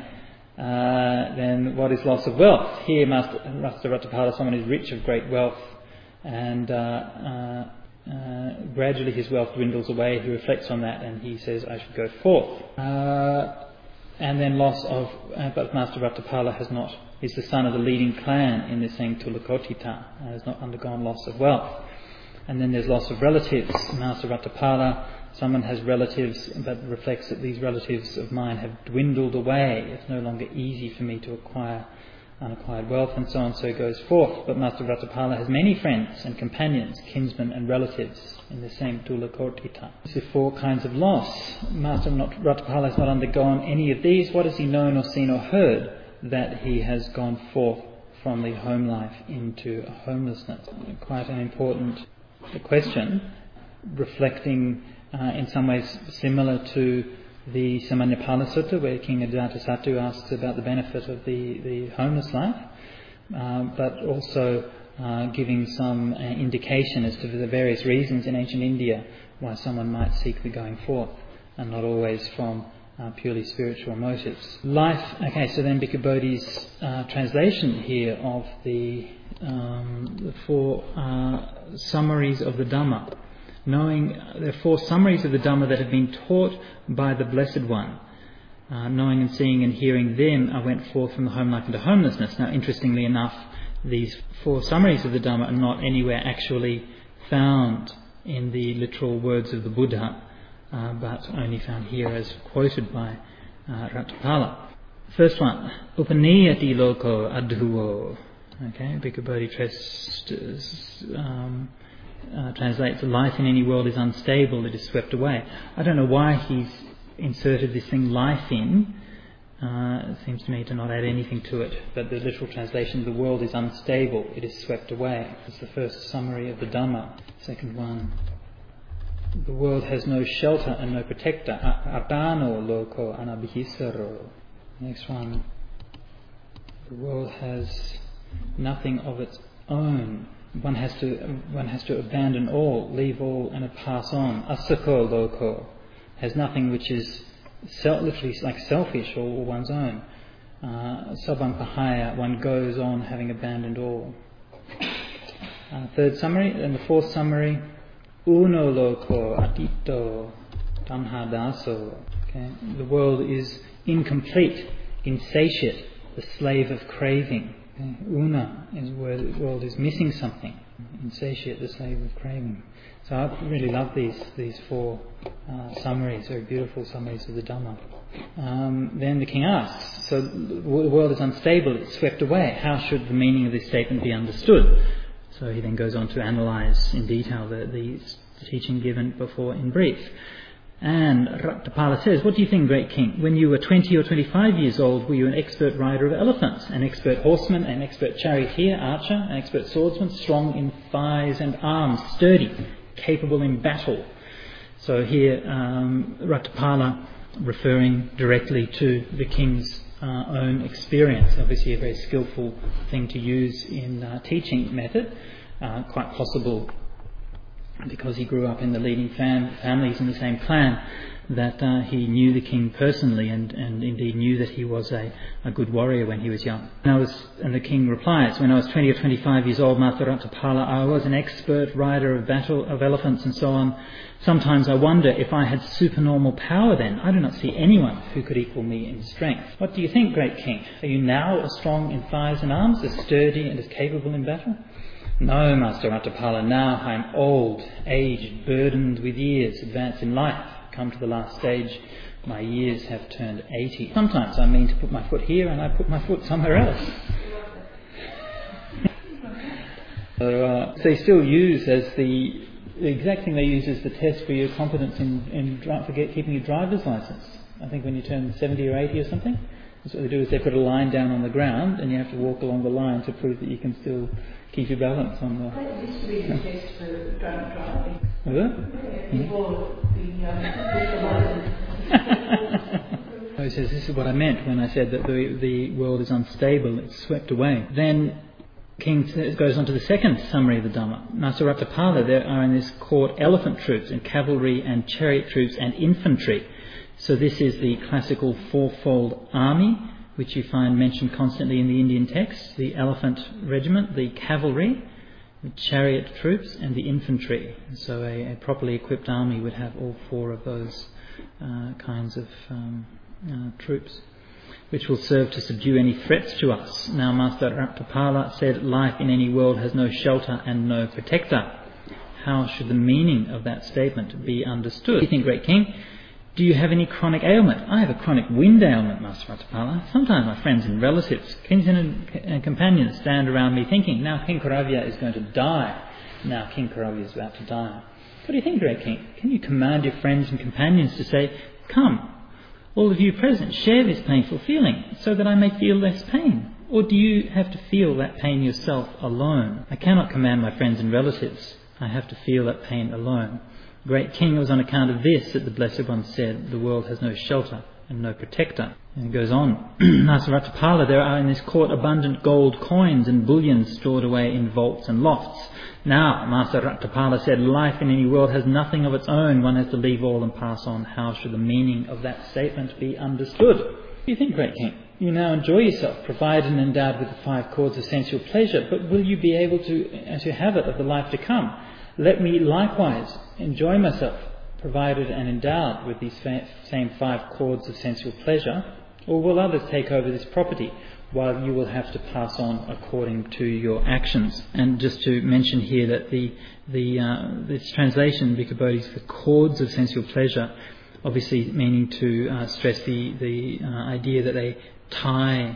A: Uh, then what is loss of wealth? Here Master, Master Ratthapala, someone is rich of great wealth, and uh, uh, uh, gradually his wealth dwindles away. He reflects on that and he says, "I should go forth." Uh, And then loss of, uh, but Master Ratthapala has not, is the son of the leading clan in this same Tulakotita, and has not undergone loss of wealth. And then there's loss of relatives. Master Ratthapala, someone has relatives, but reflects that these relatives of mine have dwindled away. It's no longer easy for me to acquire unacquired wealth, and so on, so it goes forth. But Master Ratthapala has many friends and companions, kinsmen and relatives in the same Tulakotita. These are four kinds of loss. Master Ratthapala has not undergone any of these. What has he known or seen or heard that he has gone forth from the home life into homelessness? Quite an important question, reflecting uh, in some ways similar to the Samannapala Sutta, where King Ajatasattu asks about the benefit of the, the homeless life, uh, but also uh, giving some uh, indication as to the various reasons in ancient India why someone might seek the going forth, and not always from uh, purely spiritual motives. Life, okay, so then Bhikkhu Bodhi's uh, translation here of the, um, the four uh, summaries of the Dhamma. Knowing there are four summaries of the Dhamma that have been taught by the Blessed One. Uh, knowing and seeing and hearing them, I went forth from the home life into homelessness. Now, interestingly enough, these four summaries of the Dhamma are not anywhere actually found in the literal words of the Buddha, uh, but only found here as quoted by uh, Ratthapala. First one, Upaniyati loko adhuvo. Okay, Bhikkhu Bodhi trust, um, Uh, translates, life in any world is unstable, it is swept away. I don't know why he's inserted this thing life in. Uh, it seems to me to not add anything to it, but the literal translation, the world is unstable, it is swept away. It's the first summary of the Dhamma. Second one, the world has no shelter and no protector. Adano loko anabhisaro. Next one. The world has nothing of its own. One has to one has to abandon all, leave all, and pass on. Asako loko has nothing which is self, literally like selfish or one's own. Sabampahaya, one goes on having abandoned all. Uh, third summary, and the fourth summary, uno loko atito tanhadaso. Okay, the world is incomplete, insatiate, the slave of craving. Okay. Una is where the world is missing something. Insatiate, the slave of craving. So I really love these these four uh, summaries, very beautiful summaries of the Dhamma. Um, then the king asks, so the world is unstable, it's swept away. How should the meaning of this statement be understood? So he then goes on to analyse in detail the, the teaching given before in brief. And Rattapala says, what do you think, great king? When you were twenty or twenty-five years old, were you an expert rider of elephants, an expert horseman, an expert charioteer, archer, an expert swordsman, strong in thighs and arms, sturdy, capable in battle? So here um, Rattapala referring directly to the king's uh, own experience, obviously a very skillful thing to use in uh, teaching method, uh, quite possible because he grew up in the leading fam- families in the same clan, that uh, he knew the king personally and, and indeed knew that he was a, a good warrior when he was young. And, I was, and the king replies, when I was twenty or twenty-five years old, Master Rattapala, I was an expert rider of battle of elephants and so on. Sometimes I wonder if I had supernormal power then. I do not see anyone who could equal me in strength. What do you think, great king? Are you now as strong in thighs and arms, as sturdy and as capable in battle? No, Master Rattapala, now I am old, aged, burdened with years, advanced in life, come to the last stage. My years have turned eighty. Sometimes I mean to put my foot here and I put my foot somewhere else. so, uh, so they still use as the, the exact thing they use as the test for your competence in, in for get, keeping your driver's license. I think when you turn seventy or eighty or something, that's what they do, is they put a line down on the ground and you have to walk along the line to prove that you can still keep your balance on the...
B: That used to be the test for drunk driving.
A: Was it?
B: Yeah, before the um,
A: So he says, this is what I meant when I said that the, the world is unstable, it's swept away. Then King goes on to the second summary of the Dhamma. Master Rattapala, there are in this court elephant troops and cavalry and chariot troops and infantry. So this is the classical fourfold army, which you find mentioned constantly in the Indian text, the elephant regiment, the cavalry, the chariot troops and the infantry. So a, a properly equipped army would have all four of those uh, kinds of um, uh, troops, which will serve to subdue any threats to us. Now Master Rattapala said, life in any world has no shelter and no protector. How should the meaning of that statement be understood? What do you think, great king? Do you have any chronic ailment? I have a chronic wind ailment, Master Rattapala. Sometimes my friends and relatives, kinsmen and companions stand around me thinking, now King Karavya is going to die. Now King Karavya is about to die. What do you think, great king? Can you command your friends and companions to say, come, all of you present, share this painful feeling so that I may feel less pain? Or do you have to feel that pain yourself alone? I cannot command my friends and relatives. I have to feel that pain alone. Great king, it was on account of this that the Blessed One said, the world has no shelter and no protector. And it goes on. Master Rattapala, there are in this court abundant gold coins and bullion stored away in vaults and lofts. Now, Master Rattapala said, life in any world has nothing of its own. One has to leave all and pass on. How should the meaning of that statement be understood? What do you think, great king? You now enjoy yourself, provided and endowed with the five cords of sensual pleasure, but will you be able to, to have it of the life to come? Let me likewise enjoy myself, provided and endowed with these same five cords of sensual pleasure, or will others take over this property, while you will have to pass on according to your actions? And just to mention here that the the uh, this translation, Bhikkhu Bodhis, for cords of sensual pleasure, obviously meaning to uh, stress the the uh, idea that they tie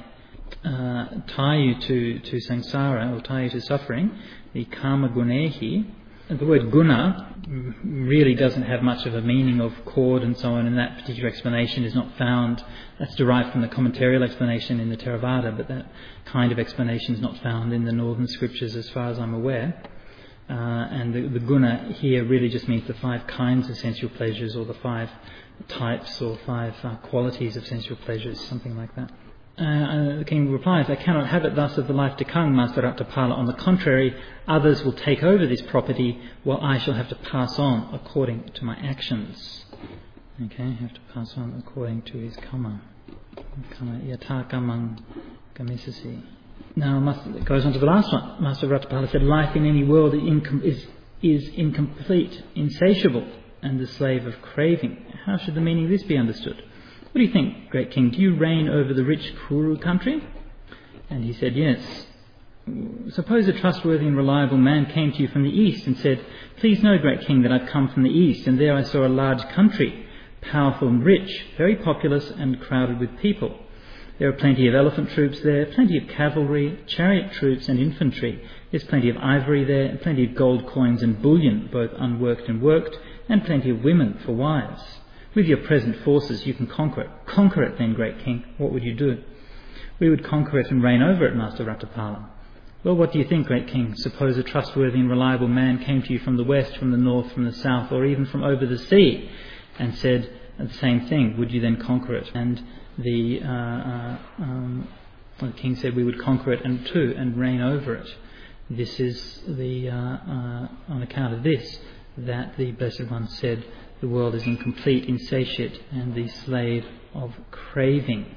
A: uh, tie you to to samsara, or tie you to suffering, the karma gunehi. The word guna really doesn't have much of a meaning of cord and so on, and that particular explanation is not found. That's derived from the commentarial explanation in the Theravada, but that kind of explanation is not found in the northern scriptures as far as I'm aware. Uh, and the, the guna here really just means the five kinds of sensual pleasures, or the five types or five uh, qualities of sensual pleasures, something like that. Uh, the king replies, I cannot have it thus of the life to come, Master Rattapala. On the contrary, others will take over this property, while I shall have to pass on according to my actions. Okay, I have to pass on according to his karma. Karma yatha kamang kamisasi. Now, Master, it goes on to the last one. Master Rattapala said, life in any world is, incom- is, is incomplete, insatiable, and the slave of craving. How should the meaning of this be understood? What do you think, great king? Do you reign over the rich Kuru country? And he said, yes. Suppose a trustworthy and reliable man came to you from the east and said, please know, great king, that I've come from the east, and there I saw a large country, powerful and rich, very populous and crowded with people. There are plenty of elephant troops there, plenty of cavalry, chariot troops and infantry. There's plenty of ivory there, and plenty of gold coins and bullion, both unworked and worked, and plenty of women for wives. With your present forces you can conquer it. Conquer it then, great king. What would you do? We would conquer it and reign over it, Master Rattapala. Well, what do you think, great king? Suppose a trustworthy and reliable man came to you from the west, from the north, from the south, or even from over the sea, and said the same thing. Would you then conquer it? And the, uh, uh, um, well, the king said we would conquer it and too, and reign over it. This is the, uh, uh, on account of this, that the Blessed One said, the world is incomplete, insatiate, and the slave of craving.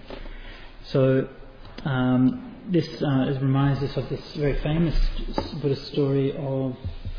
A: So um, this uh, reminds us of this very famous Buddhist story of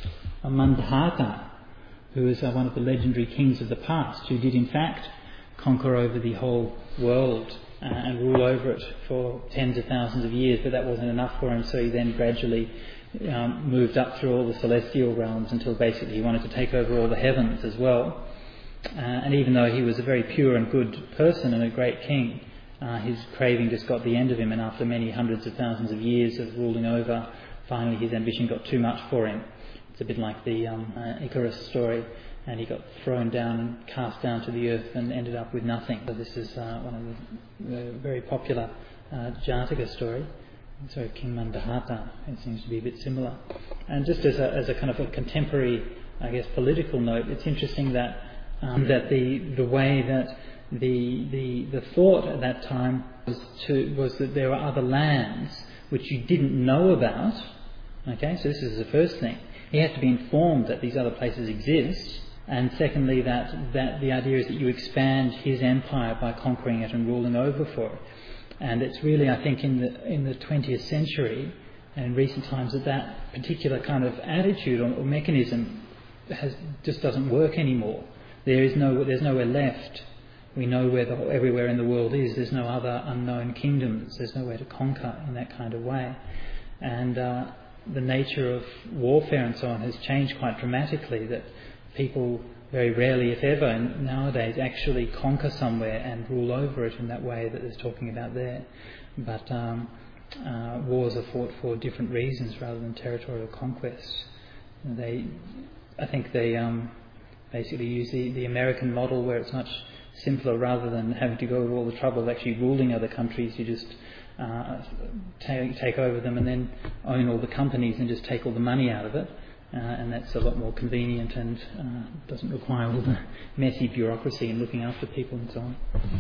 A: Mandahata, who is uh, one of the legendary kings of the past, who did in fact conquer over the whole world uh, and rule over it for tens of thousands of years, but that wasn't enough for him, so he then gradually um, moved up through all the celestial realms until basically he wanted to take over all the heavens as well. Uh, and even though he was a very pure and good person and a great king, uh, his craving just got the end of him, and after many hundreds of thousands of years of ruling over, finally his ambition got too much for him. It's a bit like the um, uh, Icarus story, and he got thrown down and cast down to the earth and ended up with nothing. So this is uh, one of the uh, very popular uh, Jataka story. So King Mandahata, it seems to be a bit similar. And just as a, as a kind of a contemporary, I guess, political note, it's interesting that Um, that the the way that the the the thought at that time was to was that there were other lands which you didn't know about. Okay, so this is the first thing. He had to be informed that these other places exist, and secondly that that the idea is that you expand his empire by conquering it and ruling over for it. And it's really, I think, in the in the twentieth century and in recent times that that particular kind of attitude or, or mechanism has just doesn't work anymore. There is no, there's nowhere left. We know where the, everywhere in the world is. There's no other unknown kingdoms. There's nowhere to conquer in that kind of way. And uh, the nature of warfare and so on has changed quite dramatically, that people very rarely, if ever, nowadays actually conquer somewhere and rule over it in that way that they're talking about there. But um, uh, wars are fought for different reasons rather than territorial conquest. They, I think they... Um, basically use the, the American model, where it's much simpler. Rather than having to go through all the trouble of actually ruling other countries, you just uh, take, take over them and then own all the companies and just take all the money out of it. Uh, and that's a lot more convenient and uh, doesn't require all the messy bureaucracy and looking after people and so on.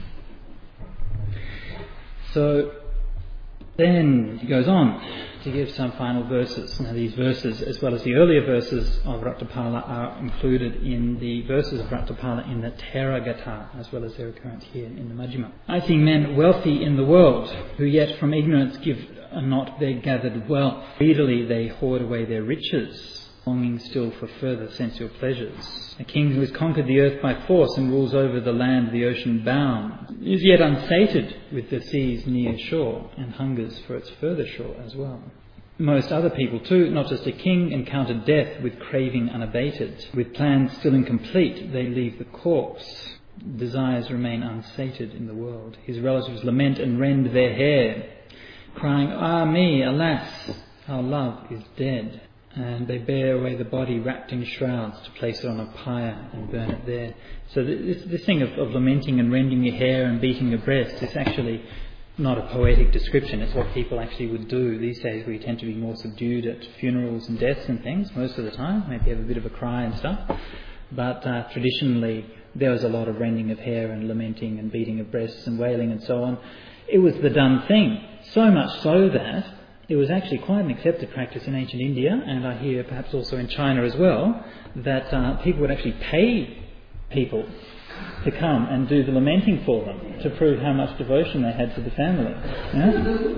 A: So then he goes on to give some final verses. Now these verses, as well as the earlier verses of Rattapala, are included in the verses of Rattapala in the Theragatha, as well as their occurrence here in the Majjhima. I see men wealthy in the world, who yet from ignorance give not their gathered wealth. Greedily they hoard away their riches, longing still for further sensual pleasures. A king who has conquered the earth by force and rules over the land the ocean bound is yet unsated with the sea's near shore, and hungers for its further shore as well. Most other people too, not just a king, encounter death with craving unabated. With plans still incomplete, they leave the corpse. Desires remain unsated in the world. His relatives lament and rend their hair, crying, "Ah me, alas, our love is dead." And they bear away the body wrapped in shrouds to place it on a pyre and burn it there. So this, this thing of, of lamenting and rending your hair and beating your breast is actually not a poetic description. It's what people actually would do. These days we tend to be more subdued at funerals and deaths and things most of the time. Maybe have a bit of a cry and stuff. But uh, traditionally there was a lot of rending of hair and lamenting and beating of breasts and wailing and so on. It was the done thing. So much so that it was actually quite an accepted practice in ancient India, and I hear perhaps also in China as well, that uh, people would actually pay people to come and do the lamenting for them to prove how much devotion they had to the family. Yeah?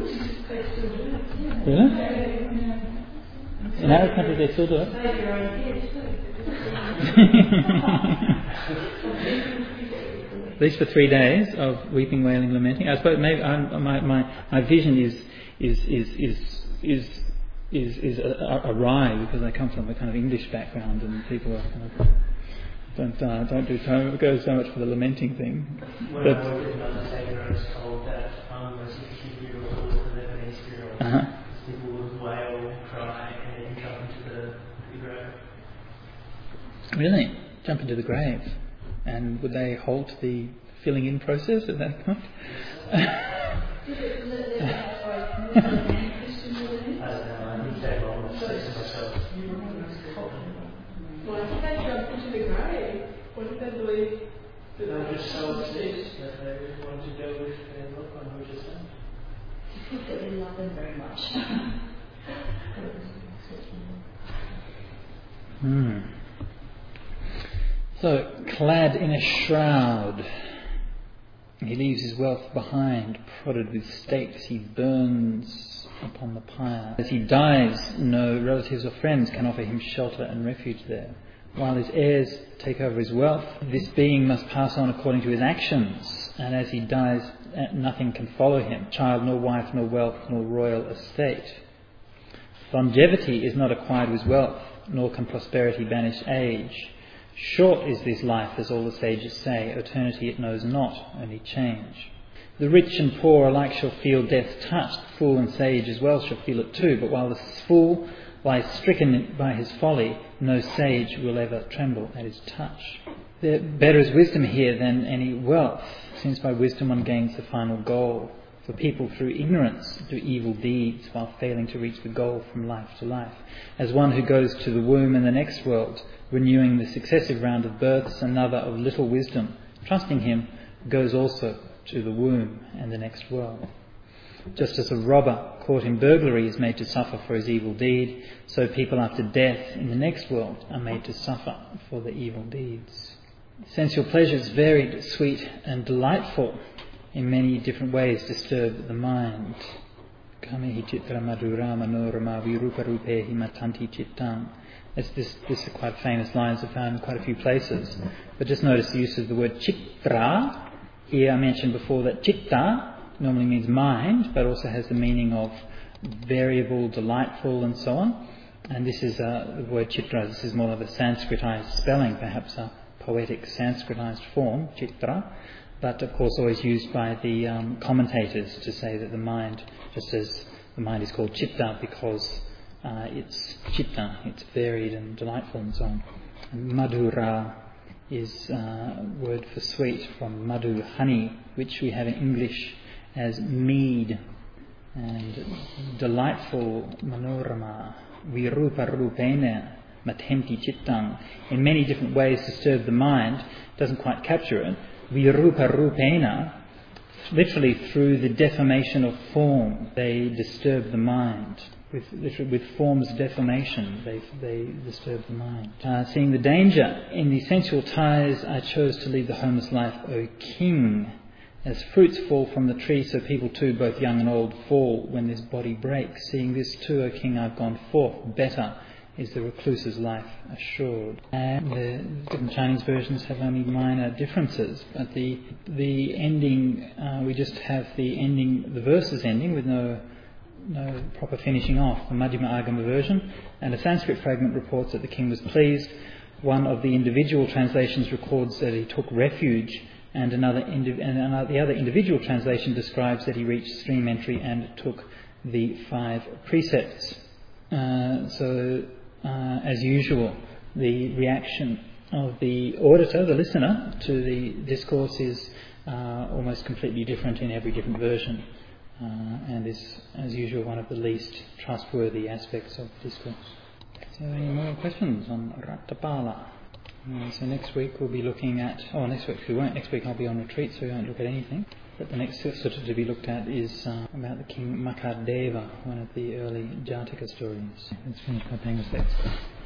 A: Really? In Arab countries they still do it. At least for three days of weeping, wailing, lamenting. I suppose maybe I'm, my, my my vision is is is is is is, is awry because I come from a kind of English background and people are kind of don't uh, don't do so, go so much for the lamenting thing.
C: When
A: but,
C: I worked in Undertaker, I was told that um, most of the funerals or the Lebanese funerals,
A: uh-huh.
C: people would wail, cry, and then jump into the, the grave.
A: Really? Jump into the grave? And would they halt the filling in process at that point?
C: I don't know, I think they were all say to myself.
F: Well, I think they jump into the grave. What did they believe?
C: They were just so obsessed that they really wanted to go with their loved one who just died.
D: Because they didn't love them very much.
A: Hmm. So, clad in a shroud, he leaves his wealth behind, prodded with stakes, he burns upon the pyre. As he dies, no relatives or friends can offer him shelter and refuge there. While his heirs take over his wealth, this being must pass on according to his actions, and as he dies, nothing can follow him, child nor wife nor wealth nor royal estate. Longevity is not acquired with wealth, nor can prosperity banish age. Short is this life, as all the sages say. Eternity it knows not, only change. The rich and poor alike shall feel death's touch. The fool and sage as well shall feel it too. But while the fool lies stricken by his folly, no sage will ever tremble at his touch. There, better is wisdom here than any wealth, since by wisdom one gains the final goal. For people through ignorance do evil deeds while failing to reach the goal from life to life. As one who goes to the womb in the next world, renewing the successive round of births, another of little wisdom, trusting him, goes also to the womb and the next world. Just as a robber caught in burglary is made to suffer for his evil deed, so people after death in the next world are made to suffer for their evil deeds. Sensual pleasures, varied, sweet and delightful, in many different ways disturb the mind. Kamehi chitra madhura manorama virupa rupehi matanti chittang. It's this, this are quite famous lines I've found in quite a few places. But just notice the use of the word chitra. Here I mentioned before that chitta normally means mind, but also has the meaning of variable, delightful and so on. And this is uh, the word chitra. This is more of a Sanskritized spelling, perhaps a poetic Sanskritized form, chitra. But of course always used by the um, commentators to say that the mind, just as the mind is called chitta because uh, it's chitta, it's varied and delightful and so on. And madhura is a uh, word for sweet from madhu, honey, which we have in English as mead. And delightful, manorama, virupa rupena, mathemti chittang, in many different ways disturb the mind, doesn't quite capture it. Virupa rupena, literally through the deformation of form, they disturb the mind. With, literally with form's deformation, they, they disturb the mind. Uh, seeing the danger in the sensual ties, I chose to lead the homeless life, O king. As fruits fall from the tree, so people too, both young and old, fall when this body breaks. Seeing this too, O king, I've gone forth. Better is the recluse's life assured. And the different Chinese versions have only minor differences, but the the ending, uh, we just have the ending, the verses ending with no no proper finishing off. The Madhyama Agama version, and a Sanskrit fragment reports that the king was pleased. One of the individual translations records that he took refuge, and another indiv- and another, the other individual translation describes that he reached stream entry and took the five precepts. Uh, so. Uh, as usual, the reaction of the auditor, the listener, to the discourse is uh, almost completely different in every different version. uh, and is, as usual, one of the least trustworthy aspects of discourse. So, any more questions on Rattapala? Uh, so next week we'll be looking at, oh next week we won't, next week I'll be on retreat so we won't look at anything, but the next sutta to be looked at is uh, about the king Makardeva, one of the early Jataka stories. Let's finish by paying respects.